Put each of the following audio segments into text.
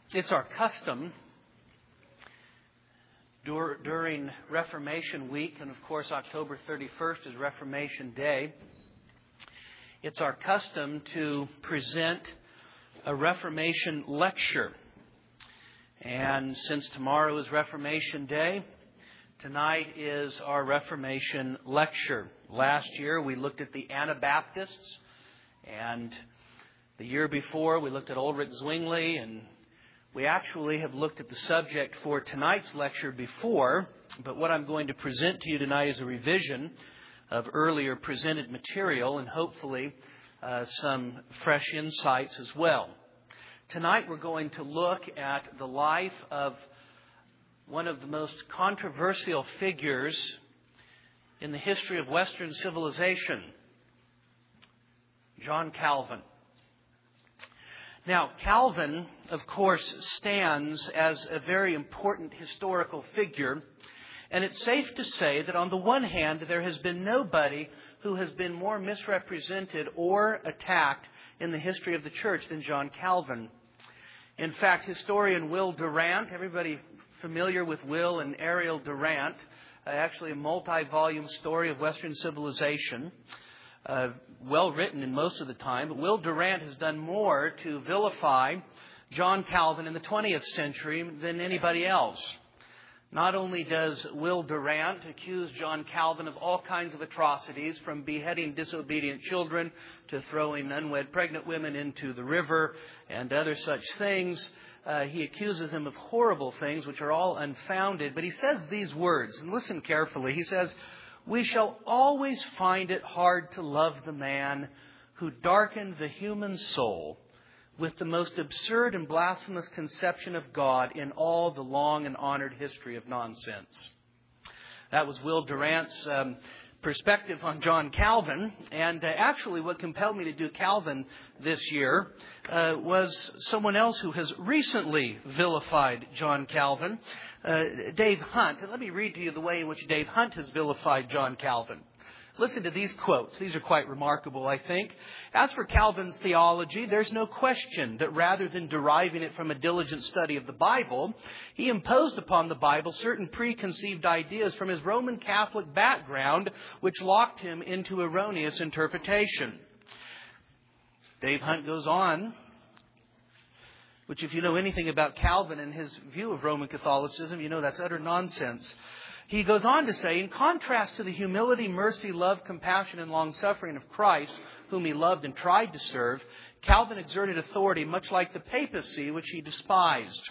It's our custom during Reformation Week, and of course October 31st is Reformation Day. It's our custom to present a Reformation lecture. And since tomorrow is Reformation Day, tonight is our Reformation lecture. Last year we looked at the Anabaptists, and the year before we looked at Ulrich Zwingli, and we actually have looked at the subject for tonight's lecture before, but what I'm going to present to you tonight is a revision of earlier presented material and hopefully some fresh insights as well. Tonight we're going to look at the life of one of the most controversial figures in the history of Western civilization, John Calvin. Now, Calvin, of course, stands as a very important historical figure, and it's safe to say that on the one hand, there has been nobody who has been more misrepresented or attacked in the history of the church than John Calvin. In fact, historian Will Durant, everybody familiar with Will and Ariel Durant, actually a multi-volume story of Western civilization, well written in most of the time. But Will Durant has done more to vilify John Calvin in the 20th century than anybody else. Not only does Will Durant accuse John Calvin of all kinds of atrocities, from beheading disobedient children to throwing unwed pregnant women into the river and other such things, he accuses him of horrible things which are all unfounded. But he says these words, and listen carefully. He says, "We shall always find it hard to love the man who darkened the human soul with the most absurd and blasphemous conception of God in all the long and honored history of nonsense." That was Will Durant's perspective on John Calvin. And actually what compelled me to do Calvin this year was someone else who has recently vilified John Calvin, Dave Hunt. And let me read to you the way in which Dave Hunt has vilified John Calvin. Listen to these quotes. These are quite remarkable, I think. "As for Calvin's theology, there's no question that rather than deriving it from a diligent study of the Bible, he imposed upon the Bible certain preconceived ideas from his Roman Catholic background, which locked him into erroneous interpretation." Dave Hunt goes on, which if you know anything about Calvin and his view of Roman Catholicism, you know that's utter nonsense. He goes on to say, "In contrast to the humility, mercy, love, compassion, and long-suffering of Christ, whom he loved and tried to serve, Calvin exerted authority much like the papacy, which he despised."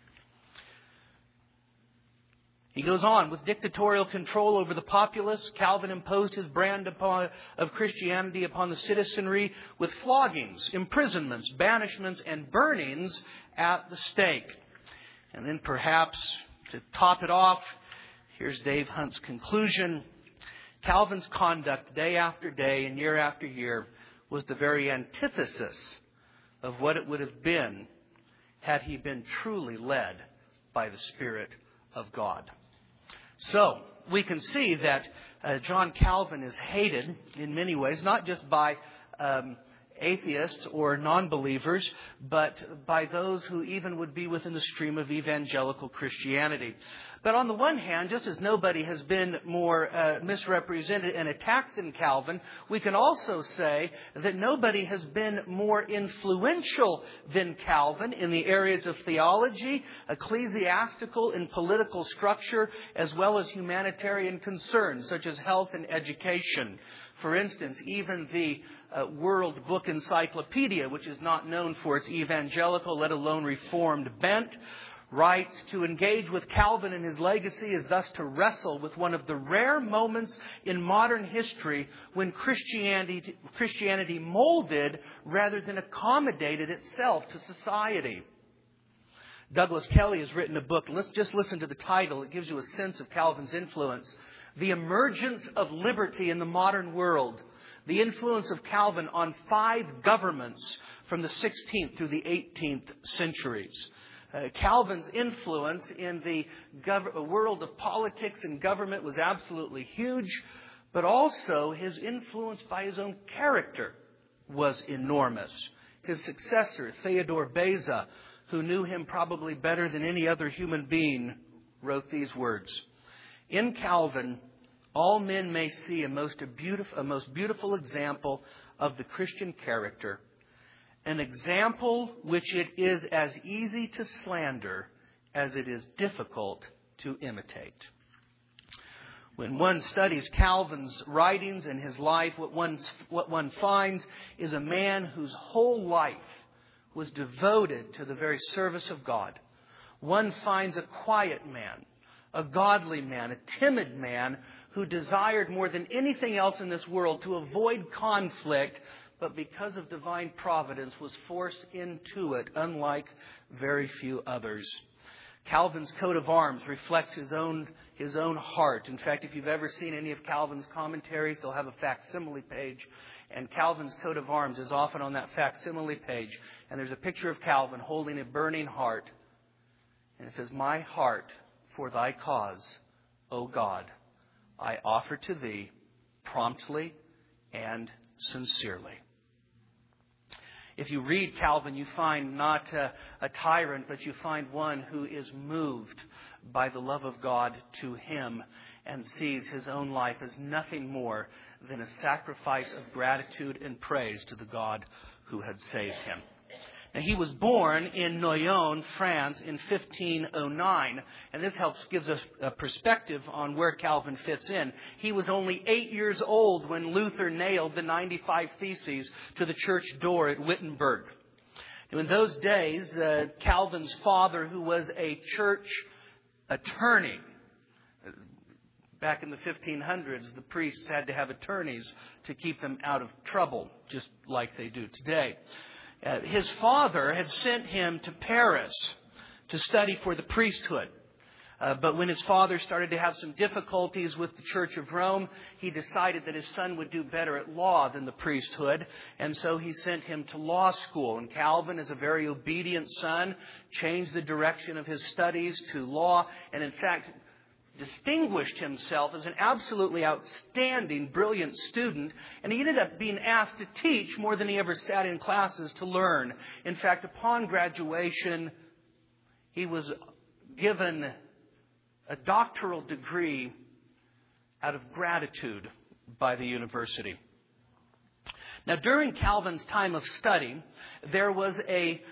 He goes on, "With dictatorial control over the populace, Calvin imposed his brand of Christianity upon the citizenry with floggings, imprisonments, banishments, and burnings at the stake." And then perhaps to top it off, here's Dave Hunt's conclusion. "Calvin's conduct day after day and year after year was the very antithesis of what it would have been had he been truly led by the Spirit of God." So we can see that John Calvin is hated in many ways, not just by atheists or non-believers, but by those who even would be within the stream of evangelical Christianity. But on the one hand, just as nobody has been more misrepresented and attacked than Calvin, we can also say that nobody has been more influential than Calvin in the areas of theology, ecclesiastical and political structure, as well as humanitarian concerns such as health and education. For instance, even the World Book Encyclopedia, which is not known for its evangelical, let alone reformed bent, writes, "To engage with Calvin and his legacy is thus to wrestle with one of the rare moments in modern history when Christianity molded rather than accommodated itself to society." Douglas Kelly has written a book. Let's just listen to the title. It gives you a sense of Calvin's influence. "The Emergence of Liberty in the Modern World. The Influence of Calvin on 5 Governments from the 16th through the 18th Centuries." Calvin's influence in the world of politics and government was absolutely huge, but also his influence by his own character was enormous. His successor, Theodore Beza, who knew him probably better than any other human being, wrote these words: "In Calvin, all men may see a most beautiful example of the Christian character, an example which it is as easy to slander as it is difficult to imitate." When one studies Calvin's writings and his life, what one finds is a man whose whole life was devoted to the very service of God. One finds a quiet man, a godly man, a timid man who desired more than anything else in this world to avoid conflict, but because of divine providence was forced into it, unlike very few others. Calvin's coat of arms reflects his own heart. In fact, if you've ever seen any of Calvin's commentaries, they'll have a facsimile page. And Calvin's coat of arms is often on that facsimile page. And there's a picture of Calvin holding a burning heart. And it says, "My heart for thy cause, O God, I offer to thee promptly and sincerely." If you read Calvin, you find not a tyrant, but you find one who is moved by the love of God to him and sees his own life as nothing more than a sacrifice of gratitude and praise to the God who had saved him. Now, he was born in Noyon, France, in 1509, and this gives us a perspective on where Calvin fits in. He was only 8 years old when Luther nailed the 95 Theses to the church door at Wittenberg. Now, in those days, Calvin's father, who was a church attorney, back in the 1500s, the priests had to have attorneys to keep them out of trouble, just like they do today. His father had sent him to Paris to study for the priesthood. But when his father started to have some difficulties with the Church of Rome, he decided that his son would do better at law than the priesthood. And so he sent him to law school. And Calvin, as a very obedient son, changed the direction of his studies to law. And in fact, distinguished himself as an absolutely outstanding, brilliant student, and he ended up being asked to teach more than he ever sat in classes to learn. In fact, upon graduation, he was given a doctoral degree out of gratitude by the university. Now, during Calvin's time of study, there was a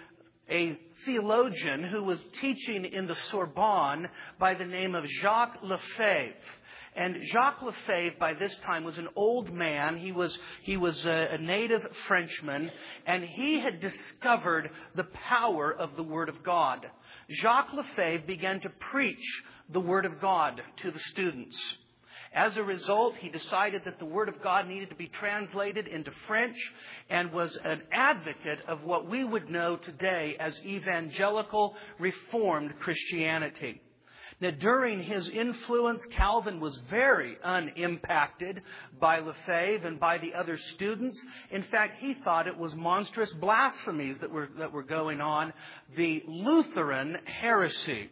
theologian who was teaching in the Sorbonne by the name of Jacques Lefebvre. And Jacques Lefebvre, by this time, was an old man. He was a native Frenchman, and he had discovered the power of the Word of God. Jacques Lefebvre began to preach the Word of God to the students. As a result, he decided that the Word of God needed to be translated into French and was an advocate of what we would know today as evangelical Reformed Christianity. Now, during his influence, Calvin was very unimpacted by Lefebvre and by the other students. In fact, he thought it was monstrous blasphemies that were going on, the Lutheran heresy.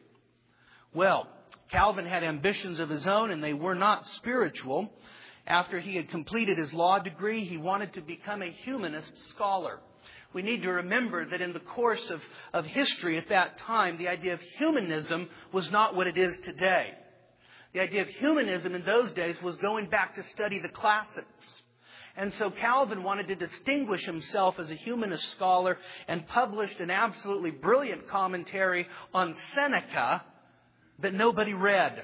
Well, Calvin had ambitions of his own, and they were not spiritual. After he had completed his law degree, he wanted to become a humanist scholar. We need to remember that in the course of history at that time, the idea of humanism was not what it is today. The idea of humanism in those days was going back to study the classics. And so Calvin wanted to distinguish himself as a humanist scholar and published an absolutely brilliant commentary on Seneca that nobody read.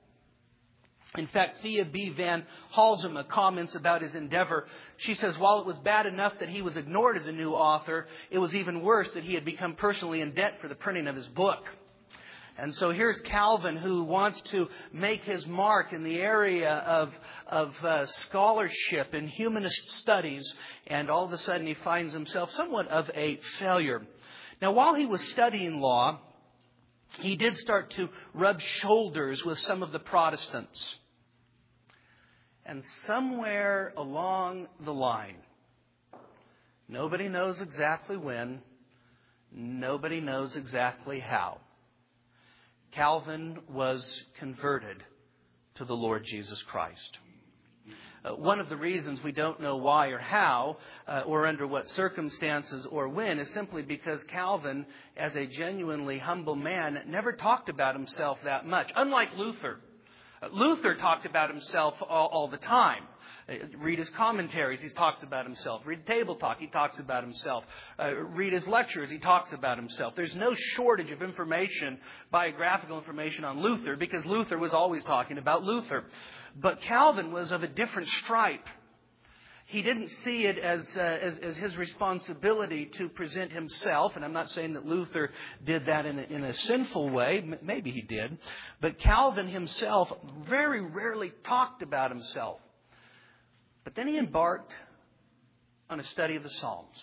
In fact, Thea B. Van Halsema comments about his endeavor. She says, while it was bad enough that he was ignored as a new author, it was even worse that he had become personally in debt for the printing of his book. And so here's Calvin, who wants to make his mark in the area of scholarship and humanist studies, and all of a sudden he finds himself somewhat of a failure. Now, while he was studying law, he did start to rub shoulders with some of the Protestants. And somewhere along the line, nobody knows exactly when, nobody knows exactly how, Calvin was converted to the Lord Jesus Christ. One of the reasons we don't know why or how, or under what circumstances or when, is simply because Calvin, as a genuinely humble man, never talked about himself that much. Unlike Luther. Luther talked about himself all the time. Read his commentaries, he talks about himself. Read Table Talk, he talks about himself. Read his lectures, he talks about himself. There's no shortage of information, biographical information on Luther, because Luther was always talking about Luther. But Calvin was of a different stripe. He didn't see it as his responsibility to present himself. And I'm not saying that Luther did that in a sinful way. Maybe he did. But Calvin himself very rarely talked about himself. But then he embarked on a study of the Psalms.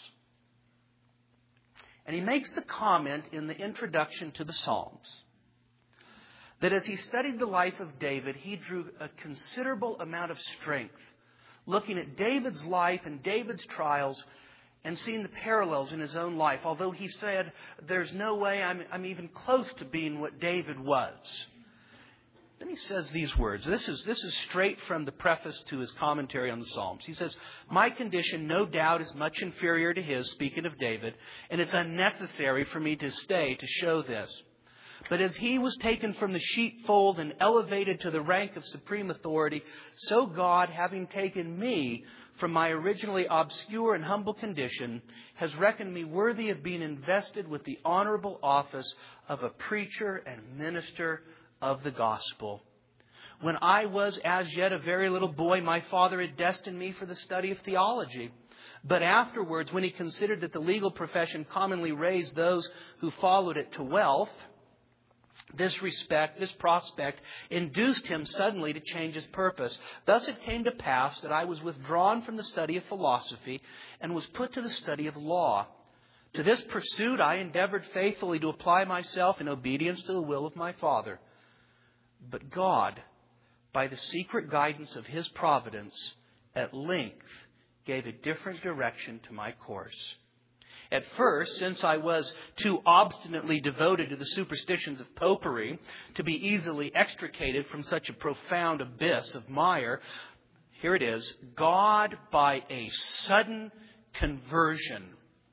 And he makes the comment in the introduction to the Psalms that as he studied the life of David, he drew a considerable amount of strength, looking at David's life and David's trials and seeing the parallels in his own life. Although he said, there's no way I'm even close to being what David was. Then he says these words. This is straight from the preface to his commentary on the Psalms. He says, my condition no doubt is much inferior to his, speaking of David, and it's unnecessary for me to stay to show this. But as he was taken from the sheepfold and elevated to the rank of supreme authority, so God, having taken me from my originally obscure and humble condition, has reckoned me worthy of being invested with the honorable office of a preacher and minister of the gospel. When I was as yet a very little boy, my father had destined me for the study of theology. But afterwards, when he considered that the legal profession commonly raised those who followed it to wealth, this prospect induced him suddenly to change his purpose. Thus it came to pass that I was withdrawn from the study of philosophy and was put to the study of law. To this pursuit I endeavored faithfully to apply myself in obedience to the will of my Father. But God, by the secret guidance of His providence, at length gave a different direction to my course. At first, since I was too obstinately devoted to the superstitions of popery to be easily extricated from such a profound abyss of mire, here it is, God, by a sudden conversion,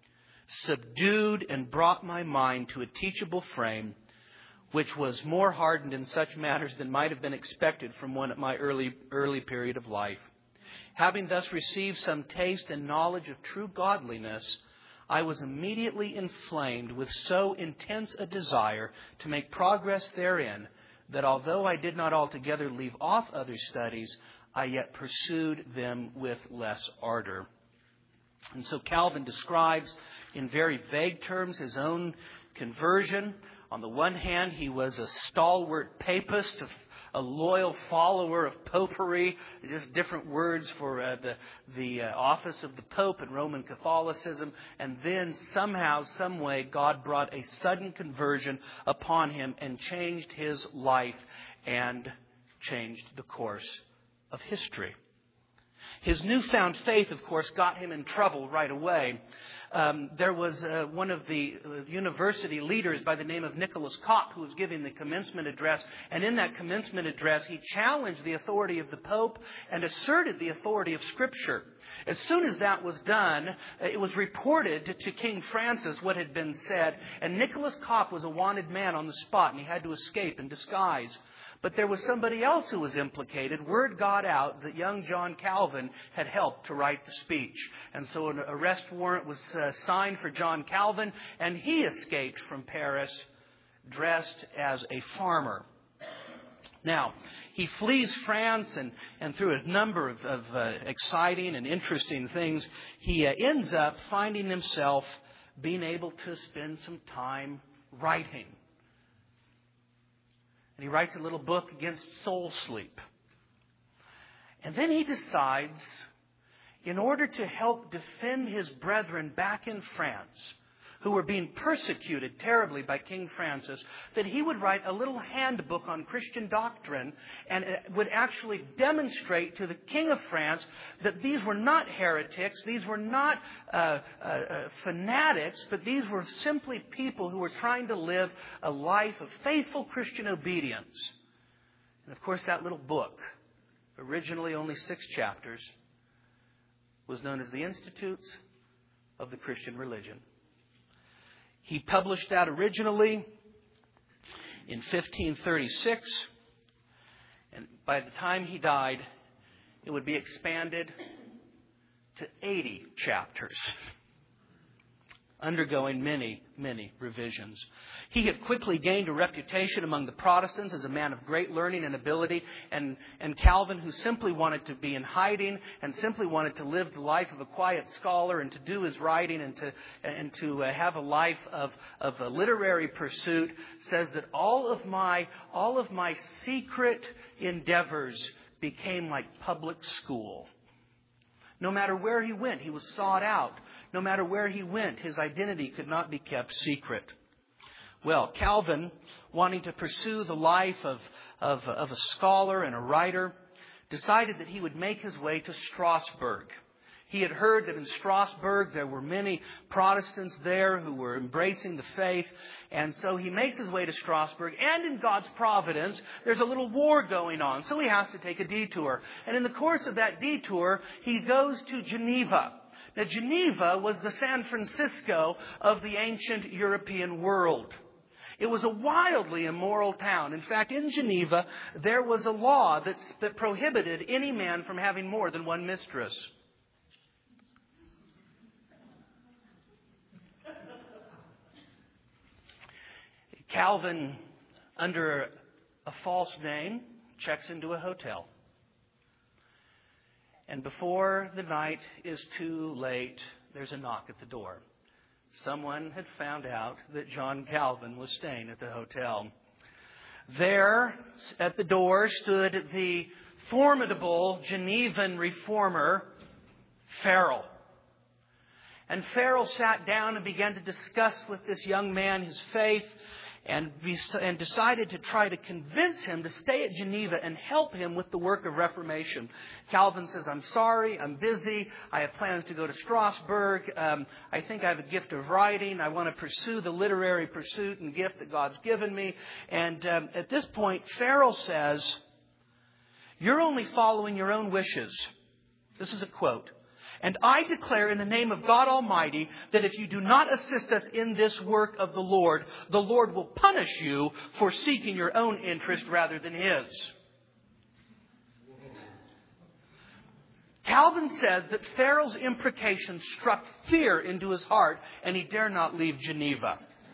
subdued and brought my mind to a teachable frame, which was more hardened in such matters than might have been expected from one at my early period of life. Having thus received some taste and knowledge of true godliness, I was immediately inflamed with so intense a desire to make progress therein that although I did not altogether leave off other studies, I yet pursued them with less ardor. And so Calvin describes in very vague terms his own conversion. On the one hand, he was a stalwart papist, a loyal follower of popery, just different words for the office of the Pope in Roman Catholicism. And then somehow, some way, God brought a sudden conversion upon him and changed his life and changed the course of history. His newfound faith, of course, got him in trouble right away. There was one of the university leaders by the name of Nicholas Kopp who was giving the commencement address. And in that commencement address, he challenged the authority of the Pope and asserted the authority of Scripture. As soon as that was done, it was reported to King Francis what had been said. And Nicholas Kopp was a wanted man on the spot, and he had to escape in disguise. But there was somebody else who was implicated. Word got out that young John Calvin had helped to write the speech. And so an arrest warrant was signed for John Calvin, and he escaped from Paris dressed as a farmer. Now, he flees France, and through a number of exciting and interesting things, he ends up finding himself being able to spend some time writing. And he writes a little book against soul sleep. And then he decides, in order to help defend his brethren back in France, who were being persecuted terribly by King Francis, that he would write a little handbook on Christian doctrine and would actually demonstrate to the King of France that these were not heretics, these were not fanatics, but these were simply people who were trying to live a life of faithful Christian obedience. And of course, that little book originally only 6 chapters, was known as the Institutes of the Christian Religion. He published that originally in 1536, and by the time he died, it would be expanded to 80 chapters, undergoing many, many revisions. He had quickly gained a reputation among the Protestants as a man of great learning and ability, and Calvin, who simply wanted to be in hiding and simply wanted to live the life of a quiet scholar and to do his writing and to have a life of a literary pursuit, says that all of my secret endeavors became like public school. No matter where he went, he was sought out. No matter where he went, his identity could not be kept secret. Well, Calvin, wanting to pursue the life of a scholar and a writer, decided that he would make his way to Strasbourg. He had heard that in Strasbourg there were many Protestants there who were embracing the faith. And so he makes his way to Strasbourg. And in God's providence, there's a little war going on. So he has to take a detour. And in the course of that detour, he goes to Geneva. Now, Geneva was the San Francisco of the ancient European world. It was a wildly immoral town. In fact, in Geneva, there was a law that prohibited any man from having more than one mistress. Calvin, under a false name, checks into a hotel. And before the night is too late, there's a knock at the door. Someone had found out that John Calvin was staying at the hotel. There, at the door, stood the formidable Genevan reformer, Farel. And Farel sat down and began to discuss with this young man his faith, and decided to try to convince him to stay at Geneva and help him with the work of Reformation. Calvin says, I'm sorry, I'm busy, I have plans to go to Strasbourg, I think I have a gift of writing, I want to pursue the literary pursuit and gift that God's given me. And at this point, Farel says, you're only following your own wishes. This is a quote. And I declare in the name of God Almighty that if you do not assist us in this work of the Lord will punish you for seeking your own interest rather than His. Calvin says that Farel's imprecation struck fear into his heart and he dare not leave Geneva.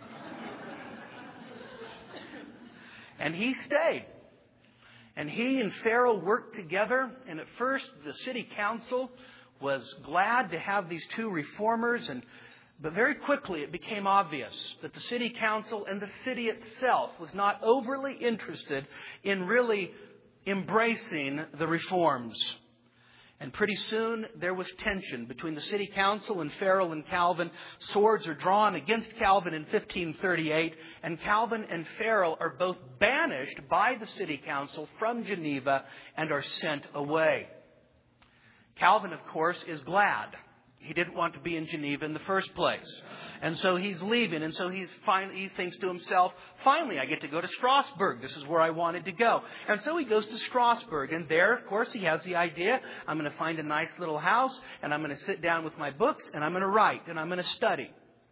And he stayed. And he and Farel worked together, and at first the city council was glad to have these two reformers, but very quickly it became obvious that the city council and the city itself was not overly interested in really embracing the reforms. And pretty soon there was tension between the city council and Farel and Calvin. Swords are drawn against Calvin in 1538, and Calvin and Farel are both banished by the city council from Geneva and are sent away. Calvin, of course, is glad. He didn't want to be in Geneva in the first place. And so he's leaving. And so he thinks to himself, finally, I get to go to Strasbourg. This is where I wanted to go. And so he goes to Strasbourg. And there, of course, he has the idea, I'm going to find a nice little house, and I'm going to sit down with my books, and I'm going to write, and I'm going to study.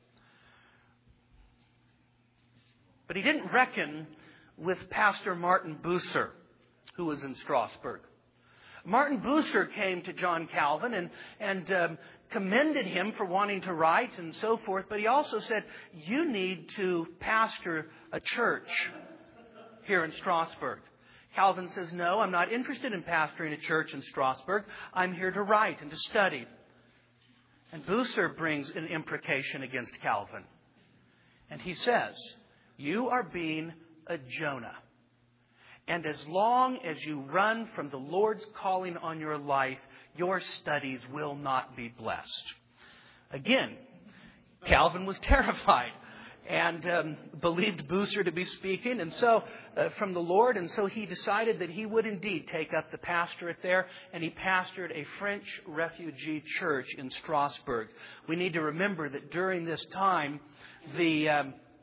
But he didn't reckon with Pastor Martin Bucer, who was in Strasbourg. Martin Bucer came to John Calvin and commended him for wanting to write and so forth. But he also said, you need to pastor a church here in Strasbourg. Calvin says, no, I'm not interested in pastoring a church in Strasbourg. I'm here to write and to study. And Bucer brings an imprecation against Calvin. And he says, you are being a Jonah. And as long as you run from the Lord's calling on your life, your studies will not be blessed. Again, Calvin was terrified and believed Bucer to be speaking and so from the Lord. And so he decided that he would indeed take up the pastorate there. And he pastored a French refugee church in Strasbourg. We need to remember that during this time,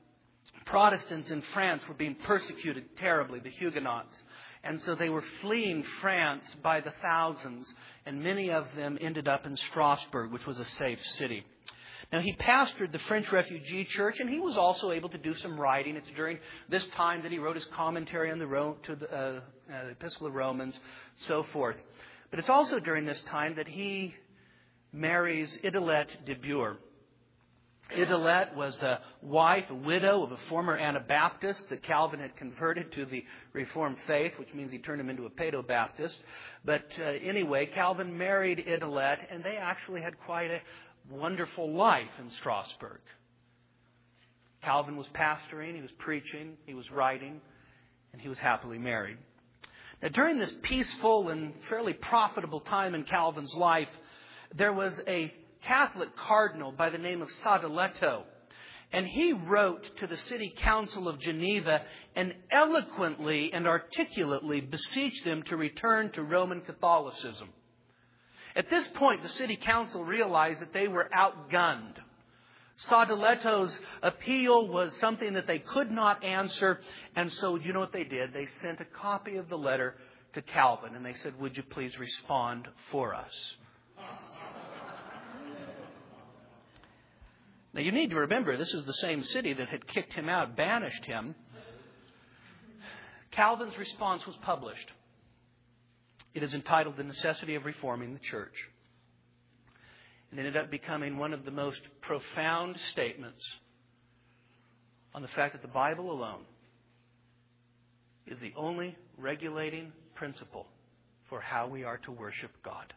Protestants in France were being persecuted terribly, the Huguenots. And so they were fleeing France by the thousands, and many of them ended up in Strasbourg, which was a safe city. Now, he pastored the French refugee church, and he was also able to do some writing. It's during this time that he wrote his commentary on the Epistle of Romans, so forth. But it's also during this time that he marries Idelette de Bure. Idelette was a wife, a widow of a former Anabaptist that Calvin had converted to the Reformed faith, which means he turned him into a Paedo-Baptist. But anyway, Calvin married Idelette, and they actually had quite a wonderful life in Strasbourg. Calvin was pastoring, he was preaching, he was writing, and he was happily married. Now, during this peaceful and fairly profitable time in Calvin's life, there was a Catholic cardinal by the name of Sadoleto, and he wrote to the city council of Geneva and eloquently and articulately beseeched them to return to Roman Catholicism. At this point, the city council realized that they were outgunned. Sadoleto's appeal was something that they could not answer, and so you know what they did? They sent a copy of the letter to Calvin, and they said, "Would you please respond for us?" Now, you need to remember, this is the same city that had kicked him out, banished him. Calvin's response was published. It is entitled "The Necessity of Reforming the Church." It ended up becoming one of the most profound statements on the fact that the Bible alone is the only regulating principle for how we are to worship God.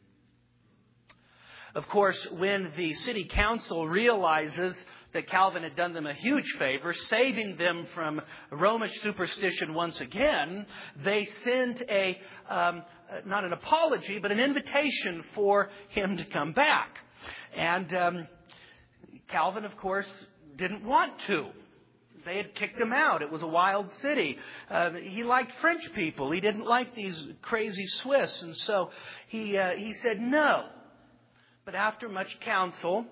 Of course, when the city council realizes that Calvin had done them a huge favor, saving them from Romish superstition once again, they sent not an apology, but an invitation for him to come back. And Calvin, of course, didn't want to. They had kicked him out. It was a wild city. He liked French people. He didn't like these crazy Swiss. And so he said no. But after much counsel,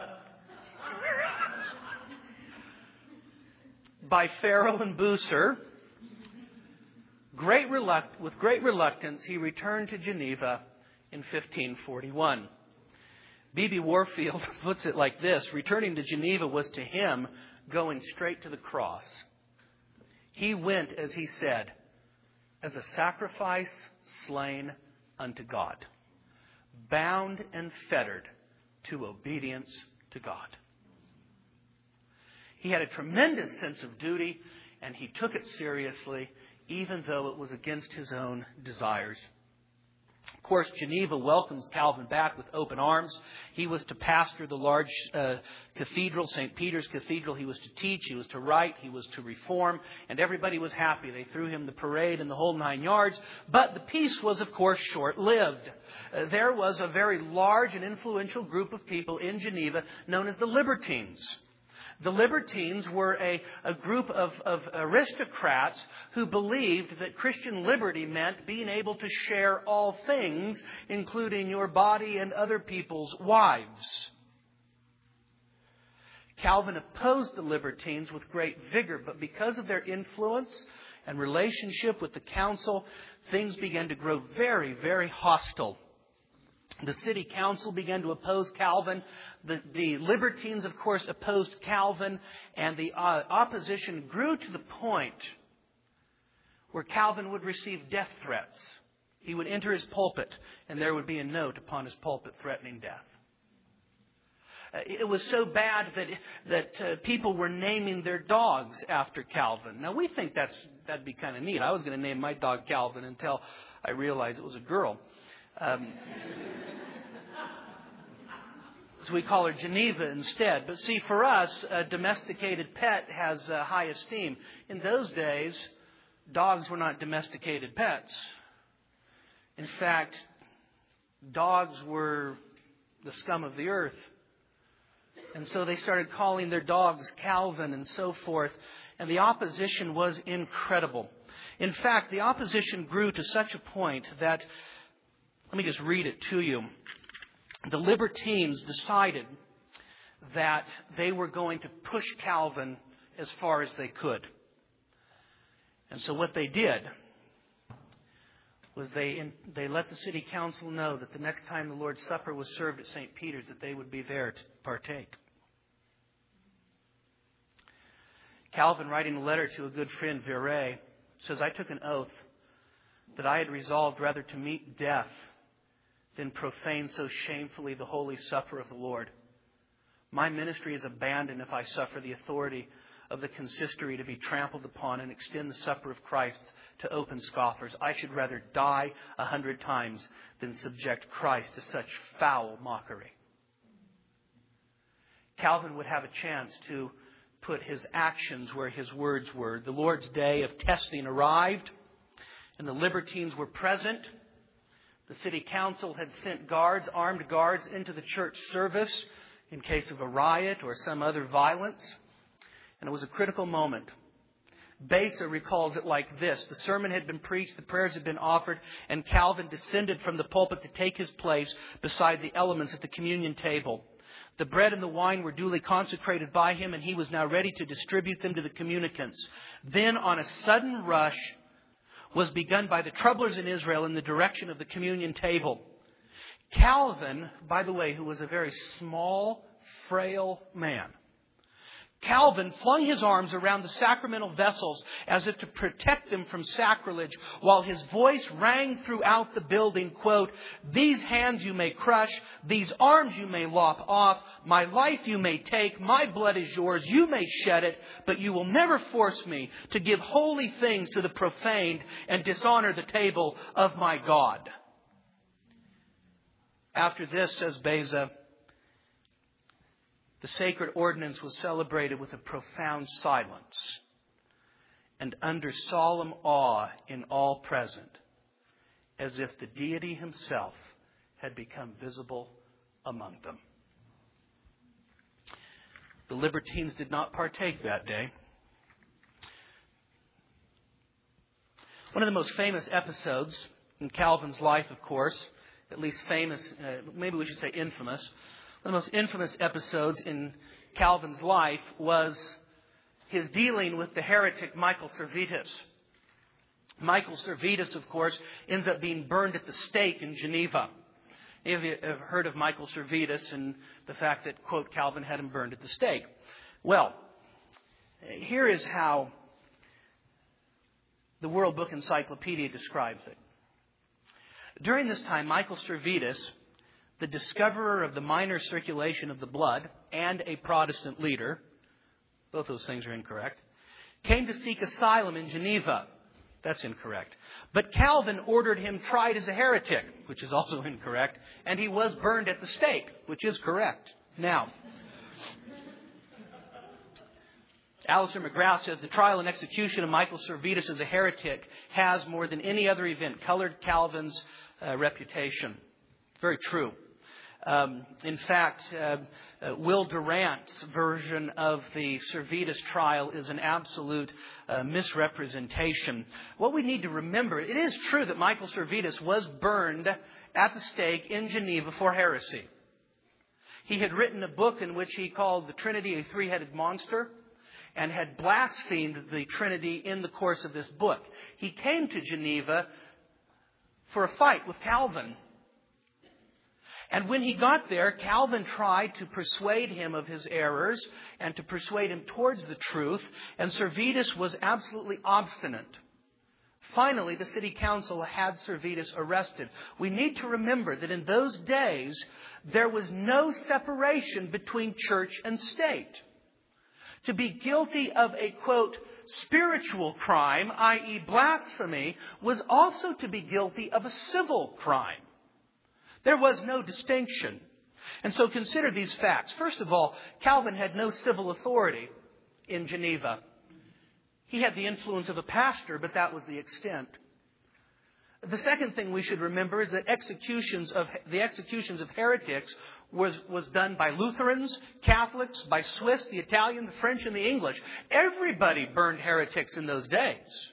by Farel and Bucer, with great reluctance, he returned to Geneva in 1541. B.B. Warfield puts it like this: returning to Geneva was to him going straight to the cross. He went, as he said, as a sacrifice slain unto God, bound and fettered to obedience to God. He had a tremendous sense of duty, and he took it seriously, even though it was against his own desires. Of course, Geneva welcomes Calvin back with open arms. He was to pastor the large cathedral, St. Peter's Cathedral. He was to teach, he was to write, he was to reform, and everybody was happy. They threw him the parade and the whole 9 yards. But the peace was, of course, short-lived. There was a very large and influential group of people in Geneva known as the Libertines. The Libertines were a group of aristocrats who believed that Christian liberty meant being able to share all things, including your body and other people's wives. Calvin opposed the Libertines with great vigor, but because of their influence and relationship with the council, things began to grow very, very hostile. The city council began to oppose Calvin. The Libertines, of course, opposed Calvin. And the opposition grew to the point where Calvin would receive death threats. He would enter his pulpit, and there would be a note upon his pulpit threatening death. It was so bad that people were naming their dogs after Calvin. Now, we think that'd be kind of neat. I was going to name my dog Calvin until I realized it was a girl. So we call her Geneva instead. But see, for us, a domesticated pet has high esteem. In those days, dogs were not domesticated pets. In fact, dogs were the scum of the earth. And so they started calling their dogs Calvin and so forth. And the opposition was incredible. In fact, the opposition grew to such a point that, let me just read it to you. The Libertines decided that they were going to push Calvin as far as they could. And so what they did was they let the city council know that the next time the Lord's Supper was served at St. Peter's, that they would be there to partake. Calvin, writing a letter to a good friend, Viret, says, "I took an oath that I had resolved rather to meet death than profane so shamefully the holy supper of the Lord. My ministry is abandoned if I suffer the authority of the consistory to be trampled upon and extend the supper of Christ to open scoffers. I should rather die 100 times than subject Christ to such foul mockery." Calvin would have a chance to put his actions where his words were. The Lord's day of testing arrived, and the libertines were present. The city council had sent armed guards, into the church service in case of a riot or some other violence. And it was a critical moment. Beza recalls it like this: the sermon had been preached, the prayers had been offered, and Calvin descended from the pulpit to take his place beside the elements at the communion table. The bread and the wine were duly consecrated by him, and he was now ready to distribute them to the communicants. Then, on a sudden rush, was begun by the troublers in Israel in the direction of the communion table. Calvin, by the way, who was a very small, frail man, Calvin flung his arms around the sacramental vessels as if to protect them from sacrilege, while his voice rang throughout the building, quote, "These hands you may crush, these arms you may lop off, my life you may take, my blood is yours, you may shed it, but you will never force me to give holy things to the profaned and dishonor the table of my God." After this, says Beza, the sacred ordinance was celebrated with a profound silence and under solemn awe in all present, as if the deity himself had become visible among them. The libertines did not partake that day. One of the most famous episodes in Calvin's life, of course, at least famous, maybe we should say infamous, one of the most infamous episodes in Calvin's life was his dealing with the heretic Michael Servetus. Michael Servetus, of course, ends up being burned at the stake in Geneva. Any of you have heard of Michael Servetus and the fact that, quote, Calvin had him burned at the stake? Well, here is how the World Book Encyclopedia describes it. During this time, Michael Servetus, the discoverer of the minor circulation of the blood and a Protestant leader, both those things are incorrect, came to seek asylum in Geneva. That's incorrect. But Calvin ordered him tried as a heretic, which is also incorrect, and he was burned at the stake, which is correct. Now, Alistair McGrath says the trial and execution of Michael Servetus as a heretic has, more than any other event, colored Calvin's reputation. Very true. In fact, Will Durant's version of the Servetus trial is an absolute misrepresentation. What we need to remember, it is true that Michael Servetus was burned at the stake in Geneva for heresy. He had written a book in which he called the Trinity a three-headed monster and had blasphemed the Trinity in the course of this book. He came to Geneva for a fight with Calvin. And when he got there, Calvin tried to persuade him of his errors and to persuade him towards the truth, and Servetus was absolutely obstinate. Finally, the city council had Servetus arrested. We need to remember that in those days, there was no separation between church and state. To be guilty of a, quote, spiritual crime, i.e. blasphemy, was also to be guilty of a civil crime. There was no distinction. And so consider these facts. First of all, Calvin had no civil authority in Geneva. He had the influence of a pastor, but that was the extent. The second thing we should remember is that the executions of heretics was done by Lutherans, Catholics, by Swiss, the Italian, the French, and the English. Everybody burned heretics in those days.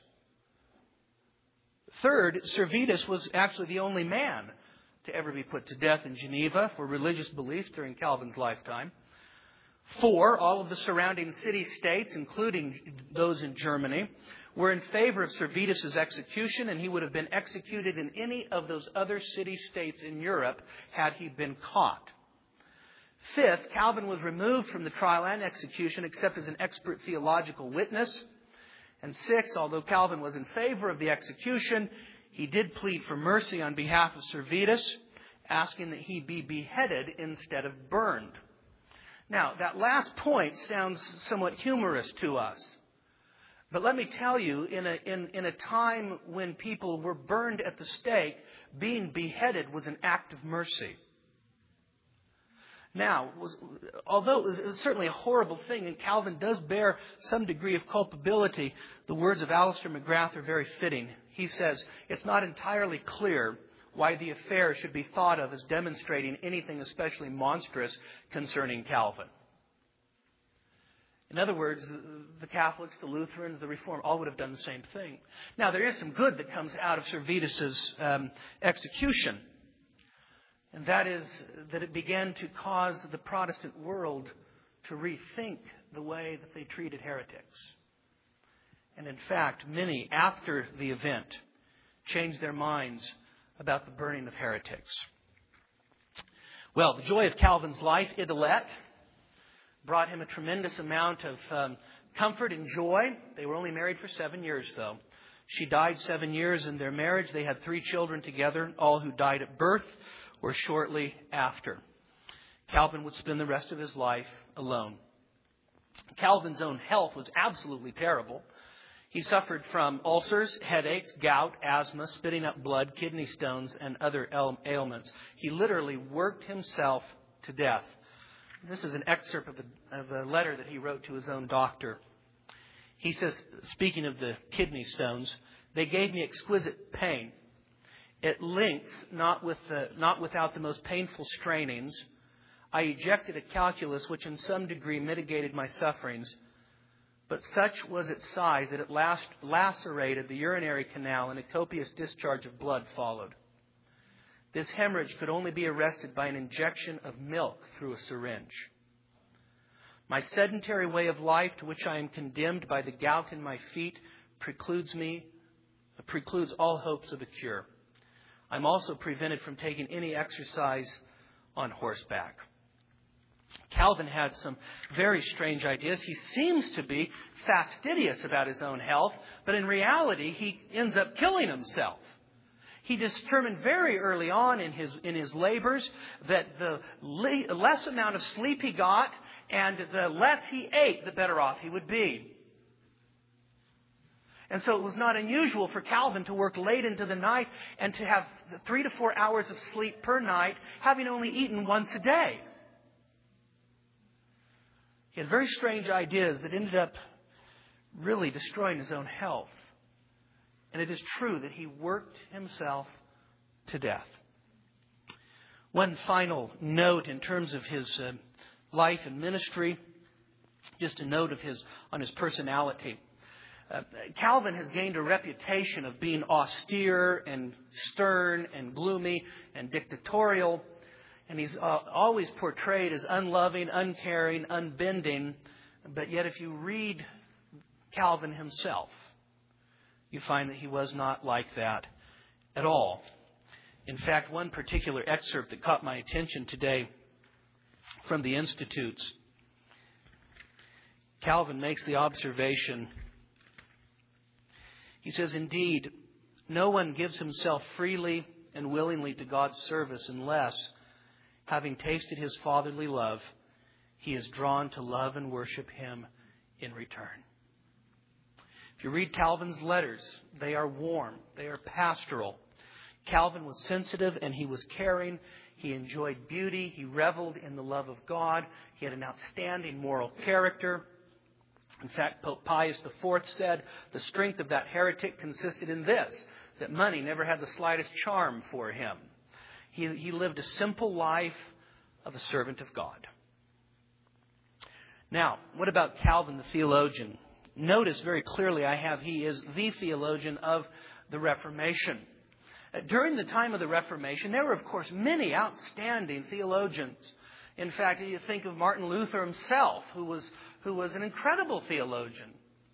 Third, Servetus was actually the only man to ever be put to death in Geneva for religious beliefs during Calvin's lifetime. 4, all of the surrounding city-states, including those in Germany, were in favor of Servetus' execution, and he would have been executed in any of those other city-states in Europe had he been caught. 5th, Calvin was removed from the trial and execution except as an expert theological witness. And 6th, although Calvin was in favor of the execution, he did plead for mercy on behalf of Servetus, asking that he be beheaded instead of burned. Now, that last point sounds somewhat humorous to us. But let me tell you, in a time when people were burned at the stake, being beheaded was an act of mercy. Now, although it was certainly a horrible thing, and Calvin does bear some degree of culpability, the words of Alistair McGrath are very fitting. He says, it's not entirely clear why the affair should be thought of as demonstrating anything especially monstrous concerning Calvin. In other words, the Catholics, the Lutherans, the Reformed all would have done the same thing. Now, there is some good that comes out of Servetus' execution. And that is that it began to cause the Protestant world to rethink the way that they treated heretics. And in fact, many, after the event, changed their minds about the burning of heretics. Well, the joy of Calvin's life, Idelette, brought him a tremendous amount of comfort and joy. They were only married for 7 years, though. She died 7 years in their marriage. They had 3 children together, all who died at birth or shortly after. Calvin would spend the rest of his life alone. Calvin's own health was absolutely terrible. He suffered from ulcers, headaches, gout, asthma, spitting up blood, kidney stones, and other ailments. He literally worked himself to death. This is an excerpt of a letter that he wrote to his own doctor. He says, speaking of the kidney stones, they gave me exquisite pain. At length, not without the most painful strainings, I ejected a calculus which in some degree mitigated my sufferings, but such was its size that it lacerated the urinary canal and a copious discharge of blood followed. This hemorrhage could only be arrested by an injection of milk through a syringe. My sedentary way of life, to which I am condemned by the gout in my feet, precludes all hopes of a cure. I'm also prevented from taking any exercise on horseback. Calvin had some very strange ideas. He seems to be fastidious about his own health, but in reality, he ends up killing himself. He determined very early on in his labors that the less amount of sleep he got and the less he ate, the better off he would be. And so it was not unusual for Calvin to work late into the night and to have 3 to 4 hours of sleep per night, having only eaten once a day. He had very strange ideas that ended up really destroying his own health. And it is true that he worked himself to death. One final note in terms of his life and ministry, just a note on his personality. Calvin has gained a reputation of being austere and stern and gloomy and dictatorial. And he's always portrayed as unloving, uncaring, unbending. But yet if you read Calvin himself, you find that he was not like that at all. In fact, one particular excerpt that caught my attention today from the Institutes, Calvin makes the observation. He says, indeed, no one gives himself freely and willingly to God's service unless, having tasted his fatherly love, he is drawn to love and worship him in return. If you read Calvin's letters, they are warm. They are pastoral. Calvin was sensitive and he was caring. He enjoyed beauty. He reveled in the love of God. He had an outstanding moral character. In fact, Pope Pius IV said the strength of that heretic consisted in this, that money never had the slightest charm for him. He lived a simple life of a servant of God. Now, what about Calvin the theologian? Notice very clearly he is the theologian of the Reformation. During the time of the Reformation, there were, of course, many outstanding theologians. In fact, you think of Martin Luther himself, who was an incredible theologian.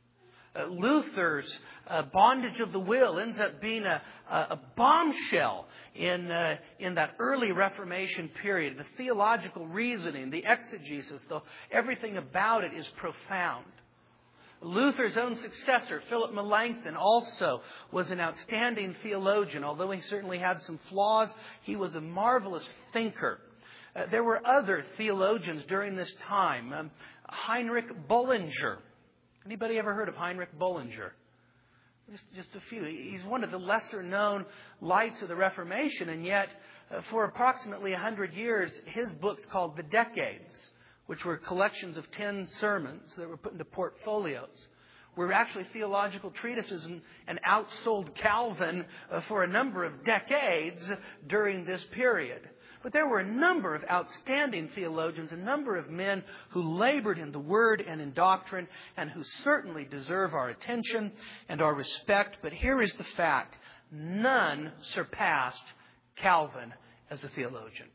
Luther's bondage of the will ends up being a bombshell in that early Reformation period. The theological reasoning, the exegesis, everything about it is profound. Luther's own successor, Philip Melanchthon, also was an outstanding theologian. Although he certainly had some flaws, he was a marvelous thinker. There were other theologians during this time. Heinrich Bullinger. Anybody ever heard of Heinrich Bullinger? Just a few. He's one of the lesser known lights of the Reformation, and yet for approximately 100 years, his books called The Decades, which were collections of 10 sermons that were put into portfolios, were actually theological treatises and outsold Calvin for a number of decades during this period. But there were a number of outstanding theologians, a number of men who labored in the Word and in doctrine, and who certainly deserve our attention and our respect. But here is the fact: none surpassed Calvin as a theologian.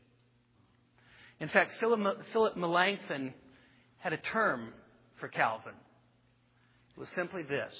In fact, Philip Melanchthon had a term for Calvin. It was simply this: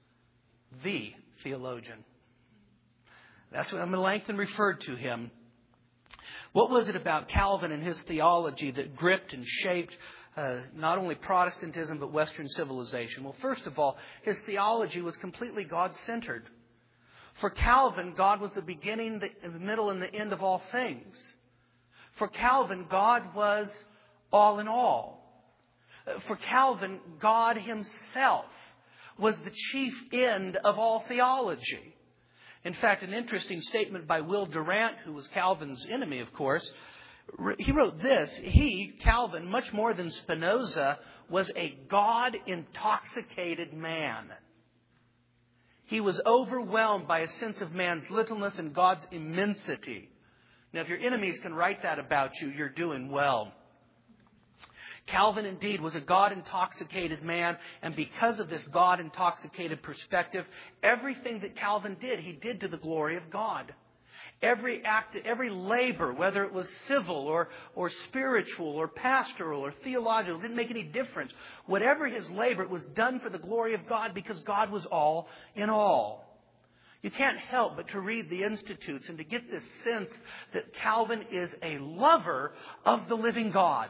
the theologian. That's what Melanchthon referred to him. What was it about Calvin and his theology that gripped and shaped not only Protestantism but Western civilization? Well, first of all, his theology was completely God-centered. For Calvin, God was the beginning, the middle, and the end of all things. For Calvin, God was all in all. For Calvin, God himself was the chief end of all theology. In fact, an interesting statement by Will Durant, who was Calvin's enemy, of course, he wrote this: he, Calvin, much more than Spinoza, was a God-intoxicated man. He was overwhelmed by a sense of man's littleness and God's immensity. Now, if your enemies can write that about you, you're doing well. Calvin indeed was a God-intoxicated man, and because of this God-intoxicated perspective, everything that Calvin did, he did to the glory of God. Every act, every labor, whether it was civil or spiritual or pastoral or theological, didn't make any difference. Whatever his labor, it was done for the glory of God because God was all in all. You can't help but to read the Institutes and to get this sense that Calvin is a lover of the living God.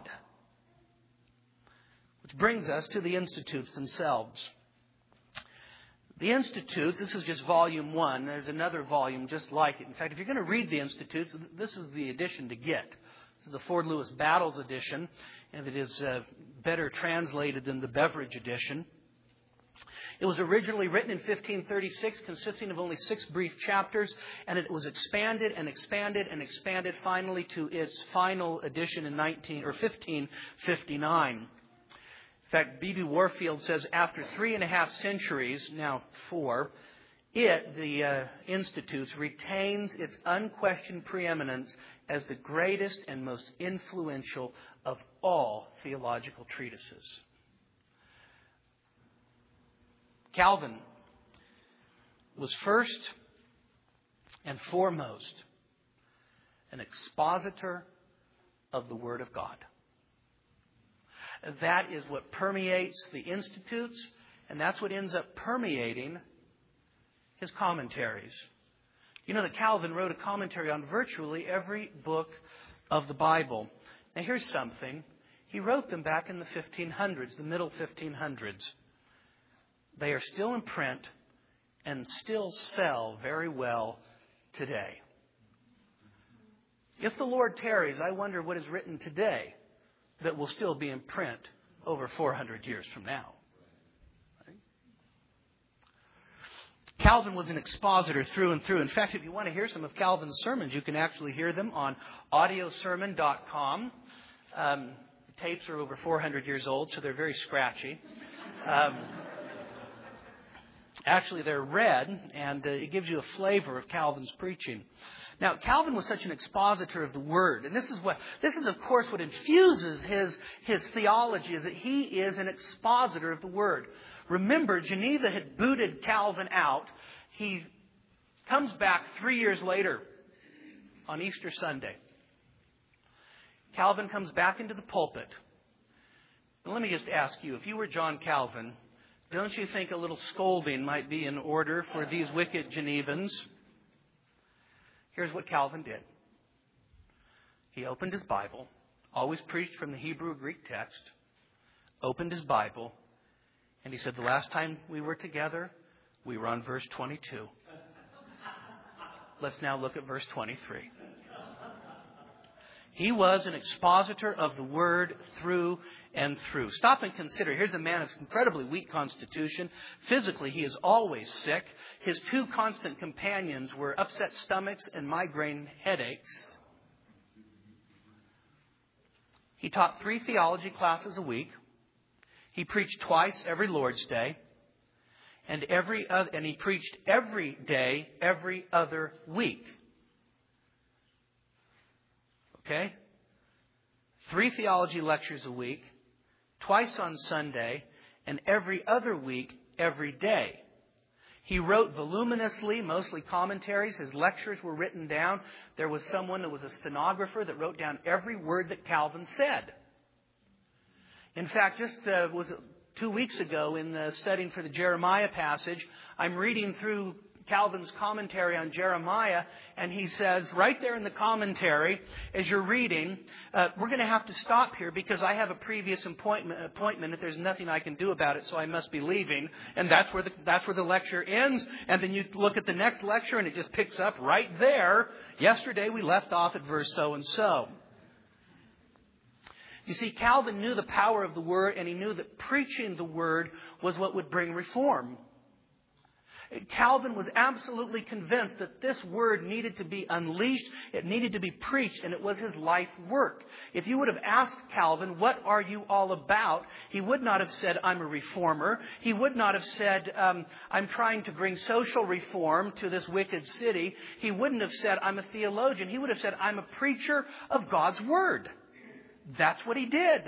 Which brings us to the Institutes themselves. The Institutes, this is just volume 1. There's another volume just like it. In fact, if you're going to read the Institutes, this is the edition to get. This is the Ford Lewis Battles edition, and it is better translated than the Beveridge edition. It was originally written in 1536, consisting of only 6 brief chapters, and it was expanded and expanded and expanded finally to its final edition in 1559. In fact, B.B. Warfield says after 3.5 centuries, now 4, the Institutes, retains its unquestioned preeminence as the greatest and most influential of all theological treatises. Calvin was first and foremost an expositor of the Word of God. That is what permeates the Institutes, and that's what ends up permeating his commentaries. You know that Calvin wrote a commentary on virtually every book of the Bible. Now here's something. He wrote them back in the 1500s, the middle 1500s. They are still in print and still sell very well today. If the Lord tarries, I wonder what is written today that will still be in print over 400 years from now. Right? Calvin was an expositor through and through. In fact, if you want to hear some of Calvin's sermons, you can actually hear them on audiosermon.com. The tapes are over 400 years old, so they're very scratchy. Actually, they're red, and it gives you a flavor of Calvin's preaching. Now, Calvin was such an expositor of the Word, and this is of course what infuses his theology, is that he is an expositor of the Word. Remember, Geneva had booted Calvin out. He comes back 3 years later on Easter Sunday. Calvin comes back into the pulpit. Now, let me just ask you, if you were John Calvin, don't you think a little scolding might be in order for these wicked Genevans? Here's what Calvin did. He opened his Bible, always preached from the Hebrew Greek text, opened his Bible, and he said, the last time we were together, we were on verse 22. Let's now look at verse 23. He was an expositor of the Word through and through. Stop and consider. Here's a man of incredibly weak constitution. Physically, he is always sick. His two constant companions were upset stomachs and migraine headaches. He taught 3 theology classes a week. He preached twice every Lord's Day. And he preached every day, every other week. Okay? 3 theology lectures a week, twice on Sunday, and every other week, every day. He wrote voluminously, mostly commentaries. His lectures were written down. There was someone that was a stenographer that wrote down every word that Calvin said. In fact, just 2 weeks ago in the studying for the Jeremiah passage, I'm reading through Calvin's commentary on Jeremiah, and he says right there in the commentary, as you're reading, we're going to have to stop here because I have a previous appointment and there's nothing I can do about it, so I must be leaving. And that's where the lecture ends. And then you look at the next lecture and it just picks up right there. Yesterday we left off at verse so-and-so. You see, Calvin knew the power of the Word, and he knew that preaching the Word was what would bring reform. Calvin was absolutely convinced that this Word needed to be unleashed, it needed to be preached, and it was his life work. If you would have asked Calvin, what are you all about? He would not have said, I'm a reformer. He would not have said, I'm trying to bring social reform to this wicked city. He wouldn't have said, I'm a theologian. He would have said, I'm a preacher of God's Word. That's what he did.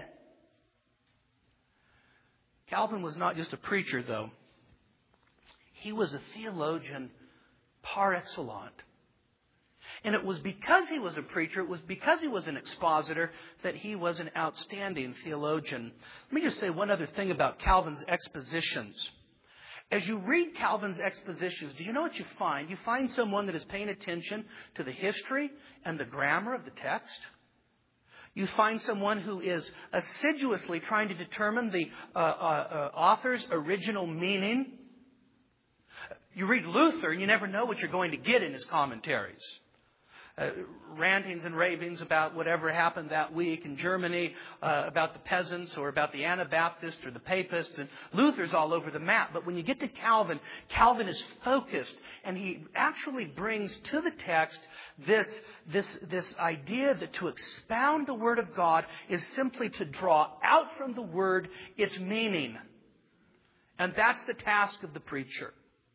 Calvin was not just a preacher, though. He was a theologian par excellence. And it was because he was a preacher, it was because he was an expositor, that he was an outstanding theologian. Let me just say one other thing about Calvin's expositions. As you read Calvin's expositions, do you know what you find? You find someone that is paying attention to the history and the grammar of the text. You find someone who is assiduously trying to determine the author's original meaning. You read Luther and you never know what you're going to get in his commentaries. Rantings and ravings about whatever happened that week in Germany, about the peasants or about the Anabaptists or the Papists. And Luther's all over the map. But when you get to Calvin, Calvin is focused. And he actually brings to the text this idea that to expound the Word of God is simply to draw out from the Word its meaning. And that's the task of the preacher.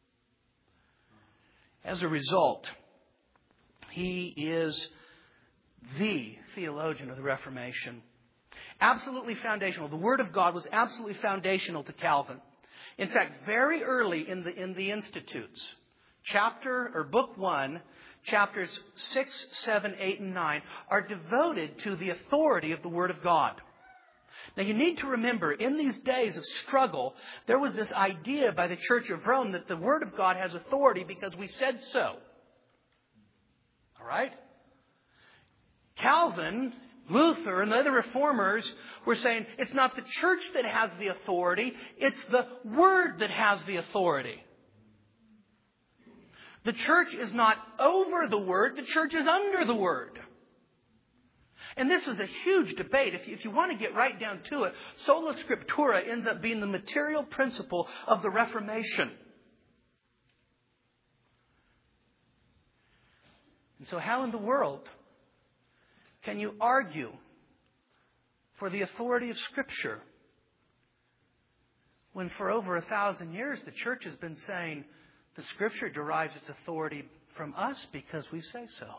As a result, he is the theologian of the Reformation. Absolutely foundational. The Word of God was absolutely foundational to Calvin. In fact, very early in the Institutes, Book 1, chapters 6, 7, 8, and 9 are devoted to the authority of the Word of God. Now you need to remember, in these days of struggle, there was this idea by the Church of Rome that the Word of God has authority because we said so. All right? Calvin, Luther, and the other reformers were saying it's not the church that has the authority, it's the Word that has the authority. The church is not over the Word, the church is under the Word. And this is a huge debate. If you want to get right down to it, sola scriptura ends up being the material principle of the Reformation. And so how in the world can you argue for the authority of Scripture when for over 1,000 years the church has been saying the Scripture derives its authority from us because we say so?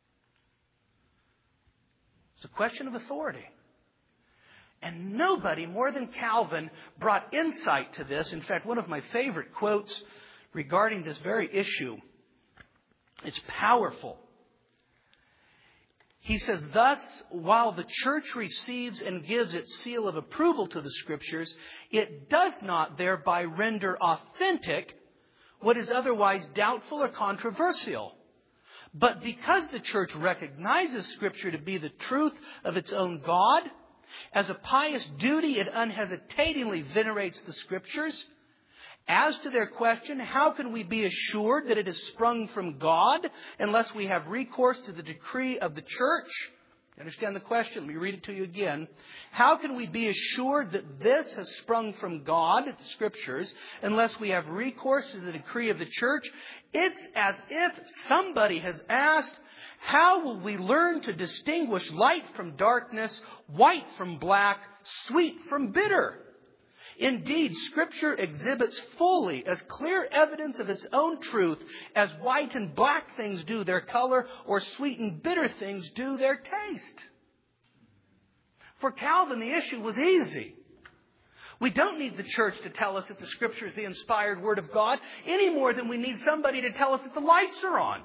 It's a question of authority. And nobody more than Calvin brought insight to this. In fact, one of my favorite quotes regarding this very issue, it's powerful. He says, thus, while the church receives and gives its seal of approval to the Scriptures, it does not thereby render authentic what is otherwise doubtful or controversial. But because the church recognizes Scripture to be the truth of its own God, as a pious duty, it unhesitatingly venerates the Scriptures. As to their question, how can we be assured that it has sprung from God unless we have recourse to the decree of the church? You understand the question? Let me read it to you again. How can we be assured that this has sprung from God, the Scriptures, unless we have recourse to the decree of the church? It's as if somebody has asked, how will we learn to distinguish light from darkness, white from black, sweet from bitter? Indeed, Scripture exhibits fully as clear evidence of its own truth as white and black things do their color, or sweet and bitter things do their taste. For Calvin, the issue was easy. We don't need the church to tell us that the Scripture is the inspired Word of God any more than we need somebody to tell us that the lights are on.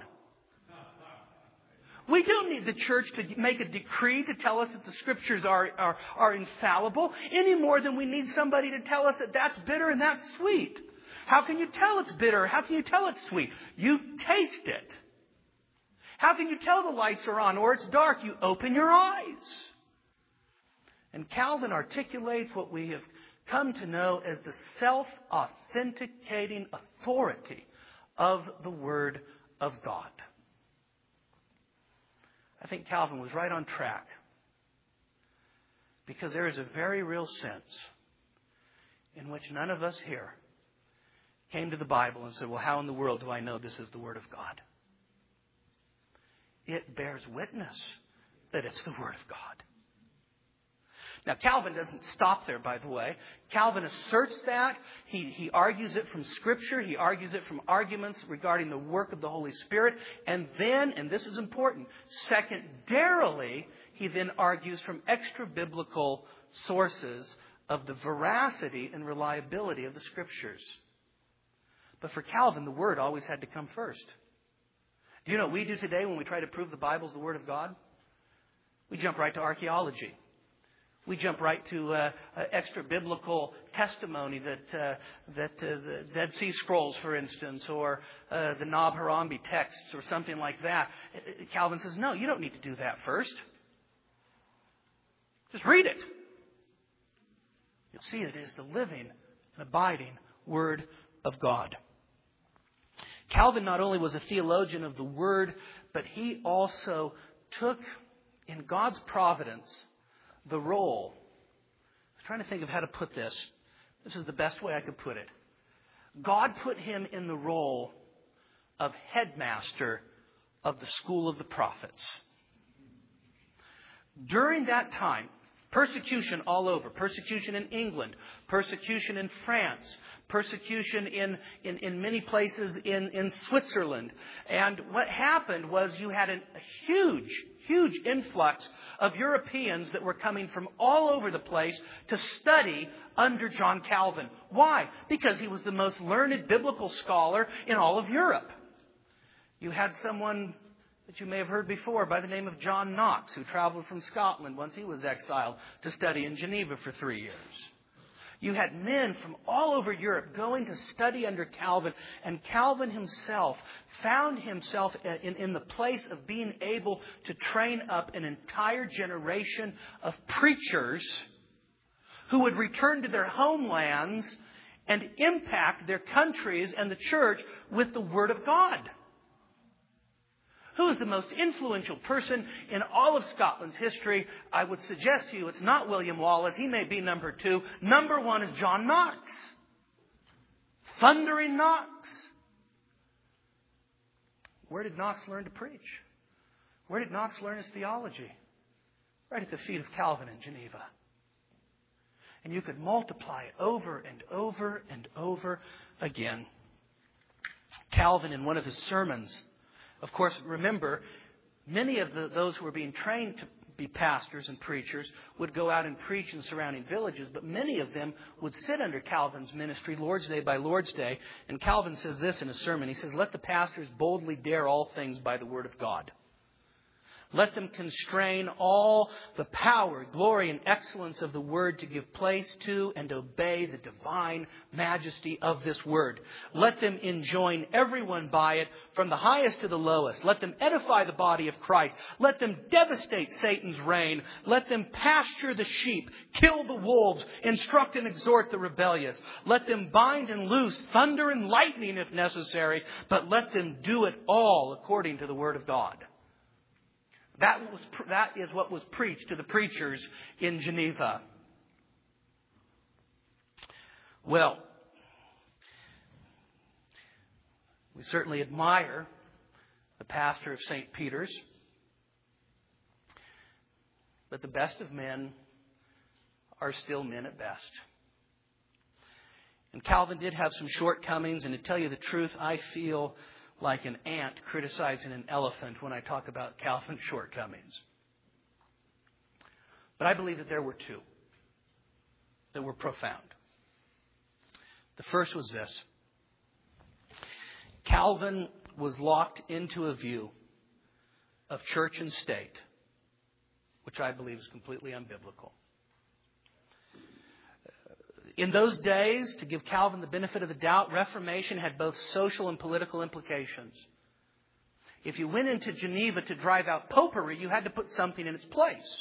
We don't need the church to make a decree to tell us that the Scriptures are infallible any more than we need somebody to tell us that that's bitter and that's sweet. How can you tell it's bitter? How can you tell it's sweet? You taste it. How can you tell the lights are on or it's dark? You open your eyes. And Calvin articulates what we have come to know as the self-authenticating authority of the Word of God. I think Calvin was right on track, because there is a very real sense in which none of us here came to the Bible and said, well, how in the world do I know this is the Word of God? It bears witness that it's the Word of God. Now, Calvin doesn't stop there, by the way. Calvin asserts that. He argues it from Scripture. He argues it from arguments regarding the work of the Holy Spirit. And then, and this is important, secondarily, he then argues from extra-biblical sources of the veracity and reliability of the Scriptures. But for Calvin, the Word always had to come first. Do you know what we do today when we try to prove the Bible's the Word of God? We jump right to archaeology. We jump right to extra-biblical testimony that the Dead Sea Scrolls, for instance, or the Nag Hammadi texts or something like that. Calvin says, no, you don't need to do that first. Just read it. You'll see it is the living and abiding Word of God. Calvin not only was a theologian of the Word, but he also took, in God's providence, the role. I was trying to think of how to put this. This is the best way I could put it. God put him in the role of headmaster of the school of the prophets. During that time, persecution all over. Persecution in England. Persecution in France. Persecution in many places in Switzerland. And what happened was you had a huge influx of Europeans that were coming from all over the place to study under John Calvin. Why? Because he was the most learned biblical scholar in all of Europe. You had someone that you may have heard before by the name of John Knox, who traveled from Scotland once he was exiled to study in Geneva for 3 years. You had men from all over Europe going to study under Calvin, and Calvin himself found himself in the place of being able to train up an entire generation of preachers who would return to their homelands and impact their countries and the church with the Word of God. Who is the most influential person in all of Scotland's history? I would suggest to you it's not William Wallace. He may be number 2. Number 1 is John Knox. Thundering Knox. Where did Knox learn to preach? Where did Knox learn his theology? Right at the feet of Calvin in Geneva. And you could multiply it over and over and over again. Calvin, in one of his sermons, of course, remember, many of those who were being trained to be pastors and preachers would go out and preach in surrounding villages, but many of them would sit under Calvin's ministry Lord's Day by Lord's Day. And Calvin says this in a sermon. He says, let the pastors boldly dare all things by the Word of God. Let them constrain all the power, glory, and excellence of the Word to give place to and obey the divine majesty of this Word. Let them enjoin everyone by it, from the highest to the lowest. Let them edify the body of Christ. Let them devastate Satan's reign. Let them pasture the sheep, kill the wolves, instruct and exhort the rebellious. Let them bind and loose thunder and lightning if necessary, but let them do it all according to the Word of God. That is what was preached to the preachers in Geneva. Well, we certainly admire the pastor of St. Peter's, but the best of men are still men at best. And Calvin did have some shortcomings, and to tell you the truth, I feel like an ant criticizing an elephant when I talk about Calvin's shortcomings. But I believe that there were two that were profound. The first was this. Calvin was locked into a view of church and state, which I believe is completely unbiblical. In those days, to give Calvin the benefit of the doubt, Reformation had both social and political implications. If you went into Geneva to drive out popery, you had to put something in its place.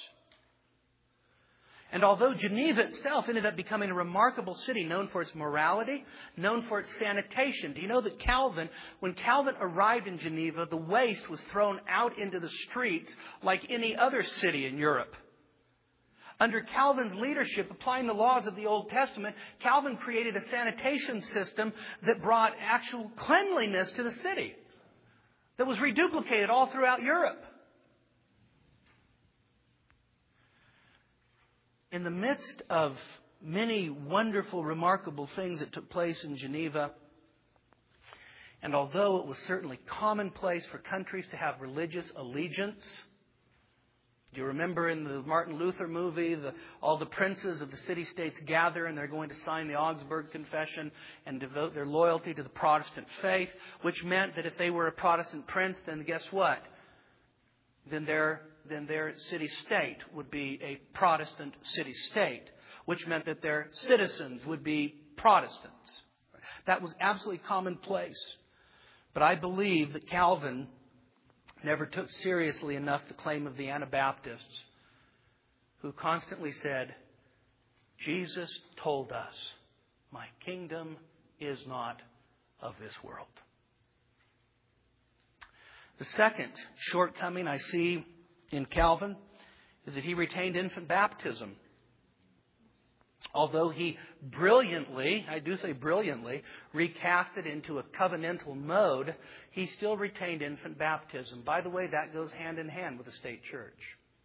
And although Geneva itself ended up becoming a remarkable city, known for its morality, known for its sanitation. Do you know that when Calvin arrived in Geneva, the waste was thrown out into the streets like any other city in Europe? Under Calvin's leadership, applying the laws of the Old Testament, Calvin created a sanitation system that brought actual cleanliness to the city that was reduplicated all throughout Europe. In the midst of many wonderful, remarkable things that took place in Geneva, and although it was certainly commonplace for countries to have religious allegiance, do you remember in the Martin Luther movie, all the princes of the city-states gather and they're going to sign the Augsburg Confession and devote their loyalty to the Protestant faith, which meant that if they were a Protestant prince, then guess what? Then their city-state would be a Protestant city-state, which meant that their citizens would be Protestants. That was absolutely commonplace. But I believe that Calvin never took seriously enough the claim of the Anabaptists, who constantly said, Jesus told us, my kingdom is not of this world. The second shortcoming I see in Calvin is that he retained infant baptism. Although he brilliantly, I do say brilliantly, recast it into a covenantal mode, he still retained infant baptism. By the way, that goes hand in hand with the state church.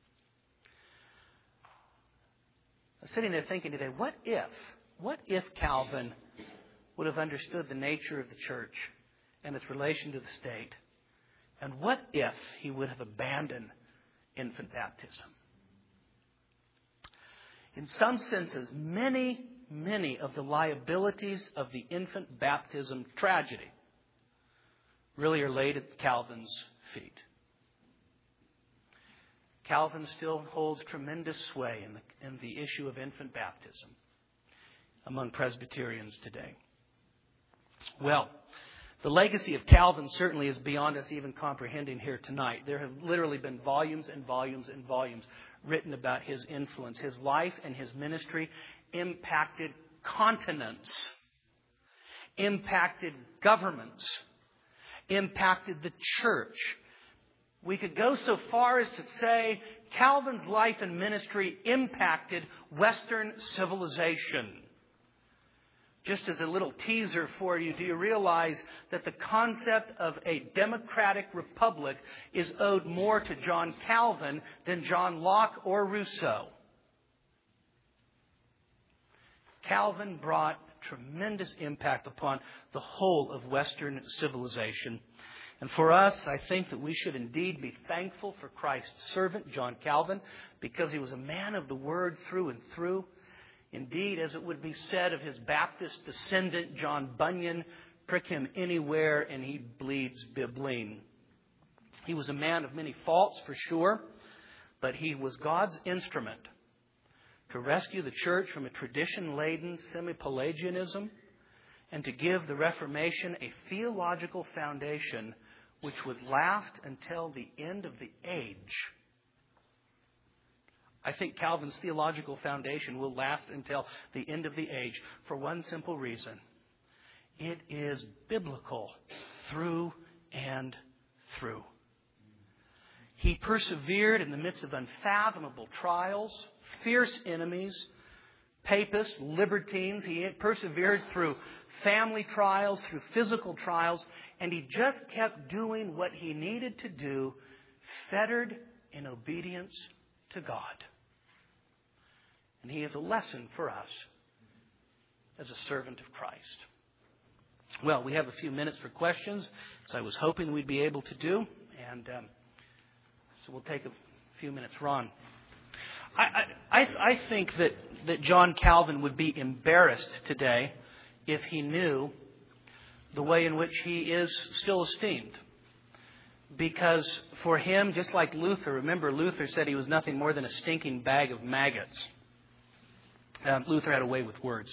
I was sitting there thinking today, what if Calvin would have understood the nature of the church and its relation to the state? And what if he would have abandoned infant baptism? In some senses, many of the liabilities of the infant baptism tragedy really are laid at Calvin's feet. Calvin still holds tremendous sway in the issue of infant baptism among Presbyterians today. Well, the legacy of Calvin certainly is beyond us even comprehending here tonight. There have literally been volumes and volumes and volumes written about his influence. His life and his ministry impacted continents, impacted governments, impacted the church. We could go so far as to say Calvin's life and ministry impacted Western civilization. Just as a little teaser for you, do you realize that the concept of a democratic republic is owed more to John Calvin than John Locke or Rousseau? Calvin brought tremendous impact upon the whole of Western civilization. And for us, I think that we should indeed be thankful for Christ's servant, John Calvin, because he was a man of the word through and through. Indeed, as it would be said of his Baptist descendant, John Bunyan, prick him anywhere and he bleeds bibline. He was a man of many faults, for sure, but he was God's instrument to rescue the church from a tradition-laden semi-Pelagianism and to give the Reformation a theological foundation which would last until the end of the age. I think Calvin's theological foundation will last until the end of the age for one simple reason. It is biblical through and through. He persevered in the midst of unfathomable trials, fierce enemies, papists, libertines. He persevered through family trials, through physical trials, and he just kept doing what he needed to do, fettered in obedience to God. And he is a lesson for us as a servant of Christ. Well, we have a few minutes for questions, as I was hoping we'd be able to do. And so we'll take a few minutes. Ron. I think that John Calvin would be embarrassed today if he knew the way in which he is still esteemed. Because for him, just like Luther, remember Luther said he was nothing more than a stinking bag of maggots. Luther had a way with words.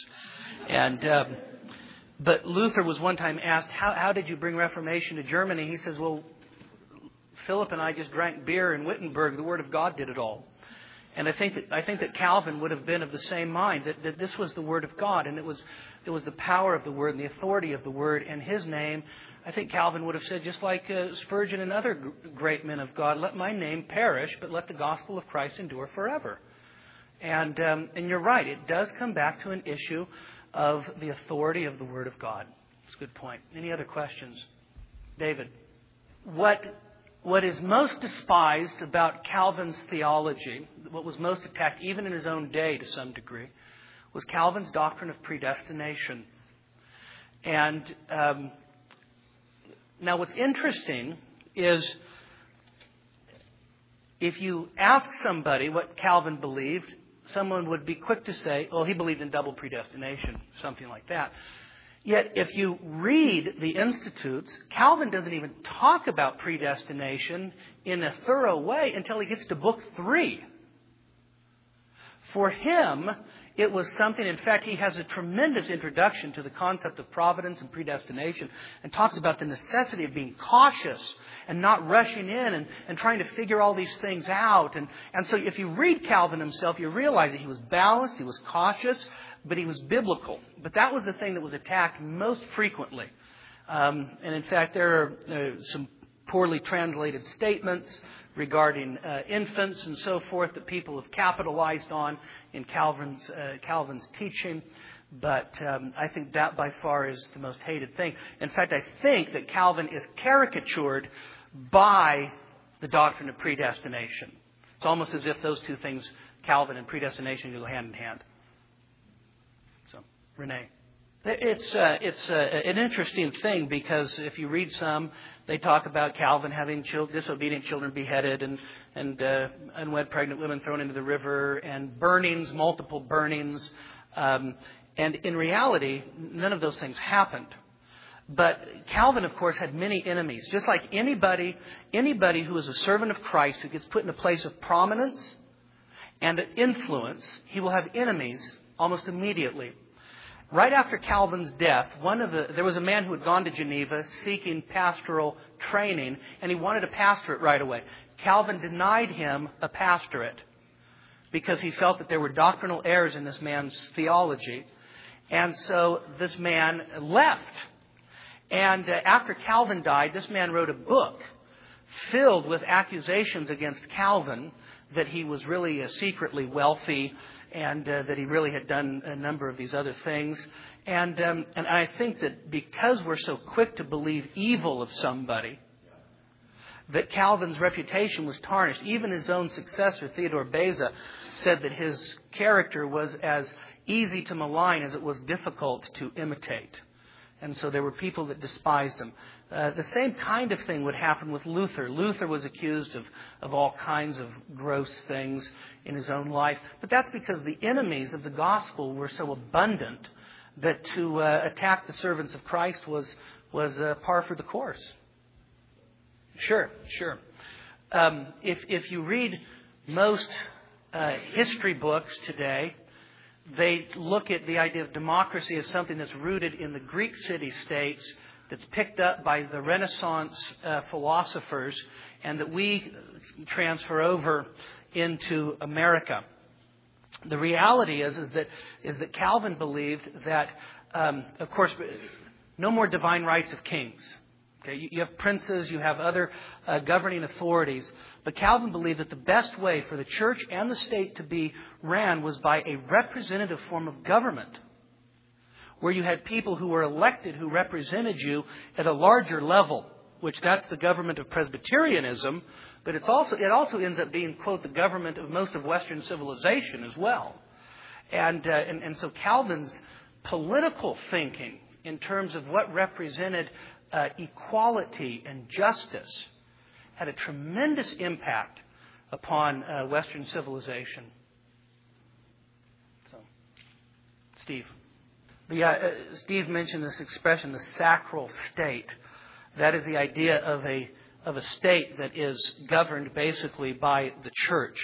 But Luther was one time asked, how did you bring Reformation to Germany? He says, well, Philip and I just drank beer in Wittenberg. The Word of God did it all. And I think that Calvin would have been of the same mind, that this was the Word of God, and it was the power of the Word and the authority of the Word and His name. I think Calvin would have said, just like Spurgeon and other great men of God, let my name perish, but let the gospel of Christ endure forever. And you're right, it does come back to an issue of the authority of the Word of God. That's a good point. Any other questions? David. What is most despised about Calvin's theology, what was most attacked even in his own day to some degree, was Calvin's doctrine of predestination. And now what's interesting is if you ask somebody what Calvin believed, someone would be quick to say, oh, he believed in double predestination, something like that. Yet, if you read the Institutes, Calvin doesn't even talk about predestination in a thorough way until he gets to Book 3. For him, it was something, in fact, he has a tremendous introduction to the concept of providence and predestination and talks about the necessity of being cautious and not rushing in and trying to figure all these things out. And so if you read Calvin himself, you realize that he was balanced, he was cautious, but he was biblical. But that was the thing that was attacked most frequently. And in fact, there are some poorly translated statements regarding infants and so forth that people have capitalized on in Calvin's teaching. But I think that by far is the most hated thing. In fact, I think that Calvin is caricatured by the doctrine of predestination. It's almost as if those two things, Calvin and predestination, go hand in hand. So, Renee. It's an interesting thing because if you read some, they talk about Calvin having disobedient children beheaded and unwed pregnant women thrown into the river and burnings, multiple burnings. And in reality, none of those things happened. But Calvin, of course, had many enemies. Just like anybody who is a servant of Christ who gets put in a place of prominence and influence, he will have enemies almost immediately. Right after Calvin's death, there was a man who had gone to Geneva seeking pastoral training, and he wanted a pastorate right away. Calvin denied him a pastorate because he felt that there were doctrinal errors in this man's theology. And so this man left. And after Calvin died, this man wrote a book filled with accusations against Calvin that he was really secretly wealthy and that he really had done a number of these other things. And I think that because we're so quick to believe evil of somebody, that Calvin's reputation was tarnished. Even his own successor, Theodore Beza, said that his character was as easy to malign as it was difficult to imitate. And so there were people that despised him. The same kind of thing would happen with Luther. Luther was accused of all kinds of gross things in his own life. But that's because the enemies of the gospel were so abundant that to attack the servants of Christ was par for the course. Sure. If you read most history books today, they look at the idea of democracy as something that's rooted in the Greek city-states, that's picked up by the Renaissance philosophers, and that we transfer over into America. The reality is that Calvin believed that, of course, no more divine rights of kings. Okay, you have princes, you have other governing authorities, but Calvin believed that the best way for the church and the state to be ran was by a representative form of government, where you had people who were elected who represented you at a larger level, which that's the government of Presbyterianism, but it also ends up being, quote, the government of most of Western civilization as well. And so Calvin's political thinking in terms of what represented equality and justice had a tremendous impact upon Western civilization. So, Steve. Steve mentioned this expression, the sacral state. That is the idea of a state that is governed basically by the church.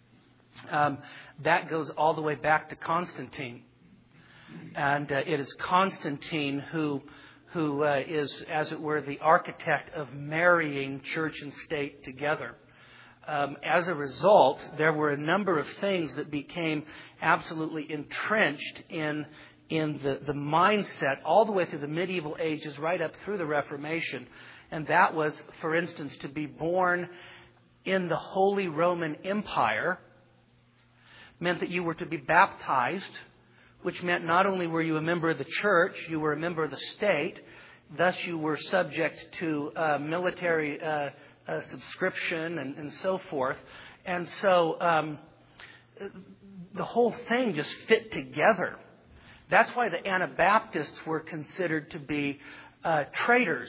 That goes all the way back to Constantine. And it is Constantine who is, as it were, the architect of marrying church and state together. As a result, there were a number of things that became absolutely entrenched in the mindset all the way through the medieval ages, right up through the Reformation. And that was, for instance, to be born in the Holy Roman Empire meant that you were to be baptized, which meant not only were you a member of the church, you were a member of the state. Thus, you were subject to military subscription and so forth. And so the whole thing just fit together. That's why the Anabaptists were considered to be traitors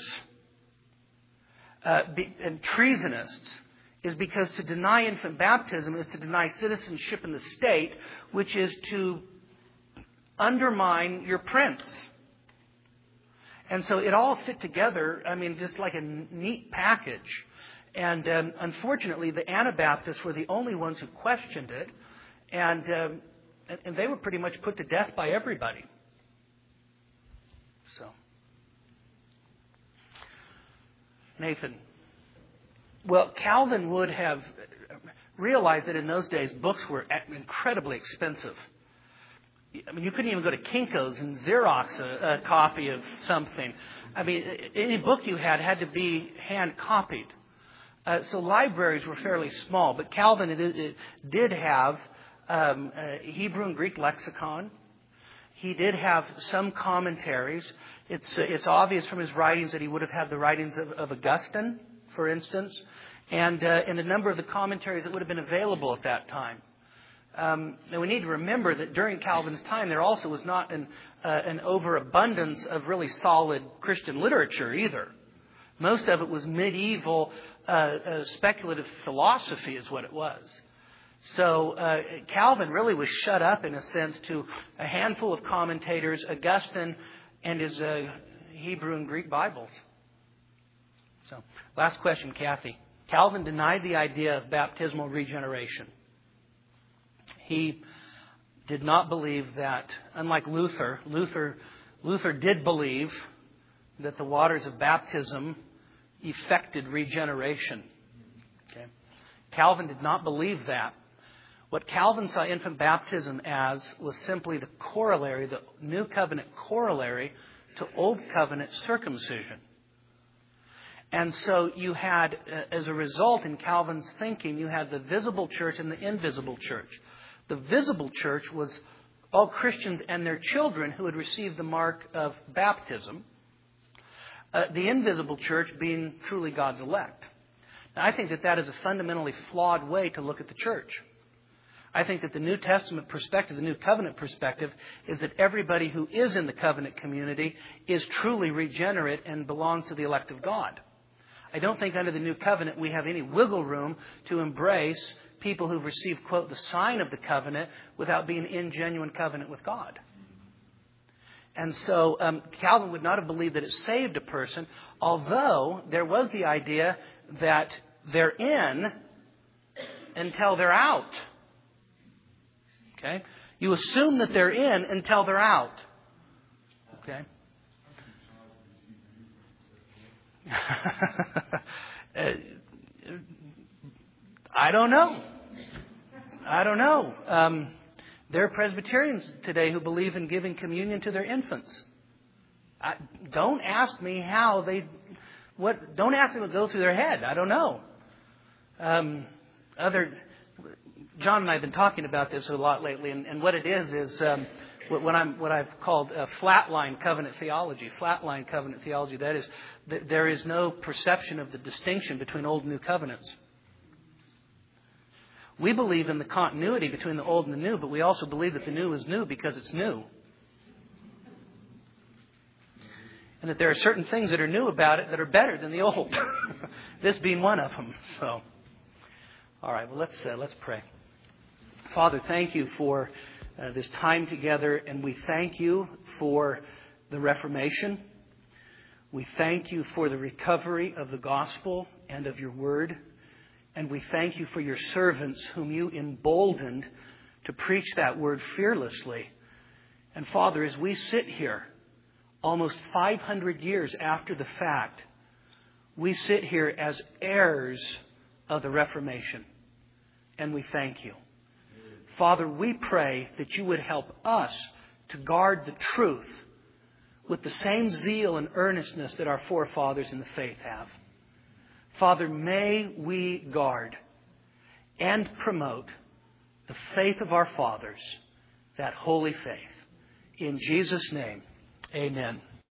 and treasonists, is because to deny infant baptism is to deny citizenship in the state, which is to undermine your prince. And so it all fit together, just like a neat package. And unfortunately, the Anabaptists were the only ones who questioned it, and they were pretty much put to death by everybody. So, Nathan. Well, Calvin would have realized that in those days, books were incredibly expensive. You couldn't even go to Kinko's and Xerox a copy of something. Any book you had to be hand copied. So libraries were fairly small, but Calvin did have a Hebrew and Greek lexicon. He did have some commentaries. It's obvious from his writings that he would have had the writings of Augustine, for instance, and a number of the commentaries that would have been available at that time. And we need to remember that during Calvin's time, there also was not an overabundance of really solid Christian literature either. Most of it was medieval speculative philosophy is what it was. So Calvin really was shut up, in a sense, to a handful of commentators, Augustine and his Hebrew and Greek Bibles. So, last question, Kathy. Calvin denied the idea of baptismal regeneration. He did not believe that, unlike Luther did believe that the waters of baptism effected regeneration. Okay. Calvin did not believe that. What Calvin saw infant baptism as was simply the corollary, the New Covenant corollary to Old Covenant circumcision. And so you had, as a result in Calvin's thinking, you had the visible church and the invisible church. The visible church was all Christians and their children who had received the mark of baptism. The invisible church being truly God's elect. Now, I think that is a fundamentally flawed way to look at the church. I think that the New Testament perspective, the New Covenant perspective, is that everybody who is in the covenant community is truly regenerate and belongs to the elect of God. I don't think under the New Covenant we have any wiggle room to embrace people who've received, quote, the sign of the covenant without being in genuine covenant with God. And so Calvin would not have believed that it saved a person, although there was the idea that they're in until they're out. Okay? You assume that they're in until they're out. Okay? I don't know. There are Presbyterians today who believe in giving communion to their infants. Don't ask me how they... Don't ask me what goes through their head. I don't know. John and I have been talking about this a lot lately, and what it is what I've called flatline covenant theology. Flatline covenant theology. That is, there is no perception of the distinction between old and new covenants. We believe in the continuity between the old and the new, but we also believe that the new is new because it's new. And that there are certain things that are new about it that are better than the old. This being one of them. So, all right. Well, let's pray. Father, thank you for this time together, and we thank you for the Reformation. We thank you for the recovery of the gospel and of your word. And we thank you for your servants whom you emboldened to preach that word fearlessly. And Father, as we sit here, almost 500 years after the fact, we sit here as heirs of the Reformation. And we thank you. Father, we pray that you would help us to guard the truth with the same zeal and earnestness that our forefathers in the faith have. Father, may we guard and promote the faith of our fathers, that holy faith. In Jesus' name, amen.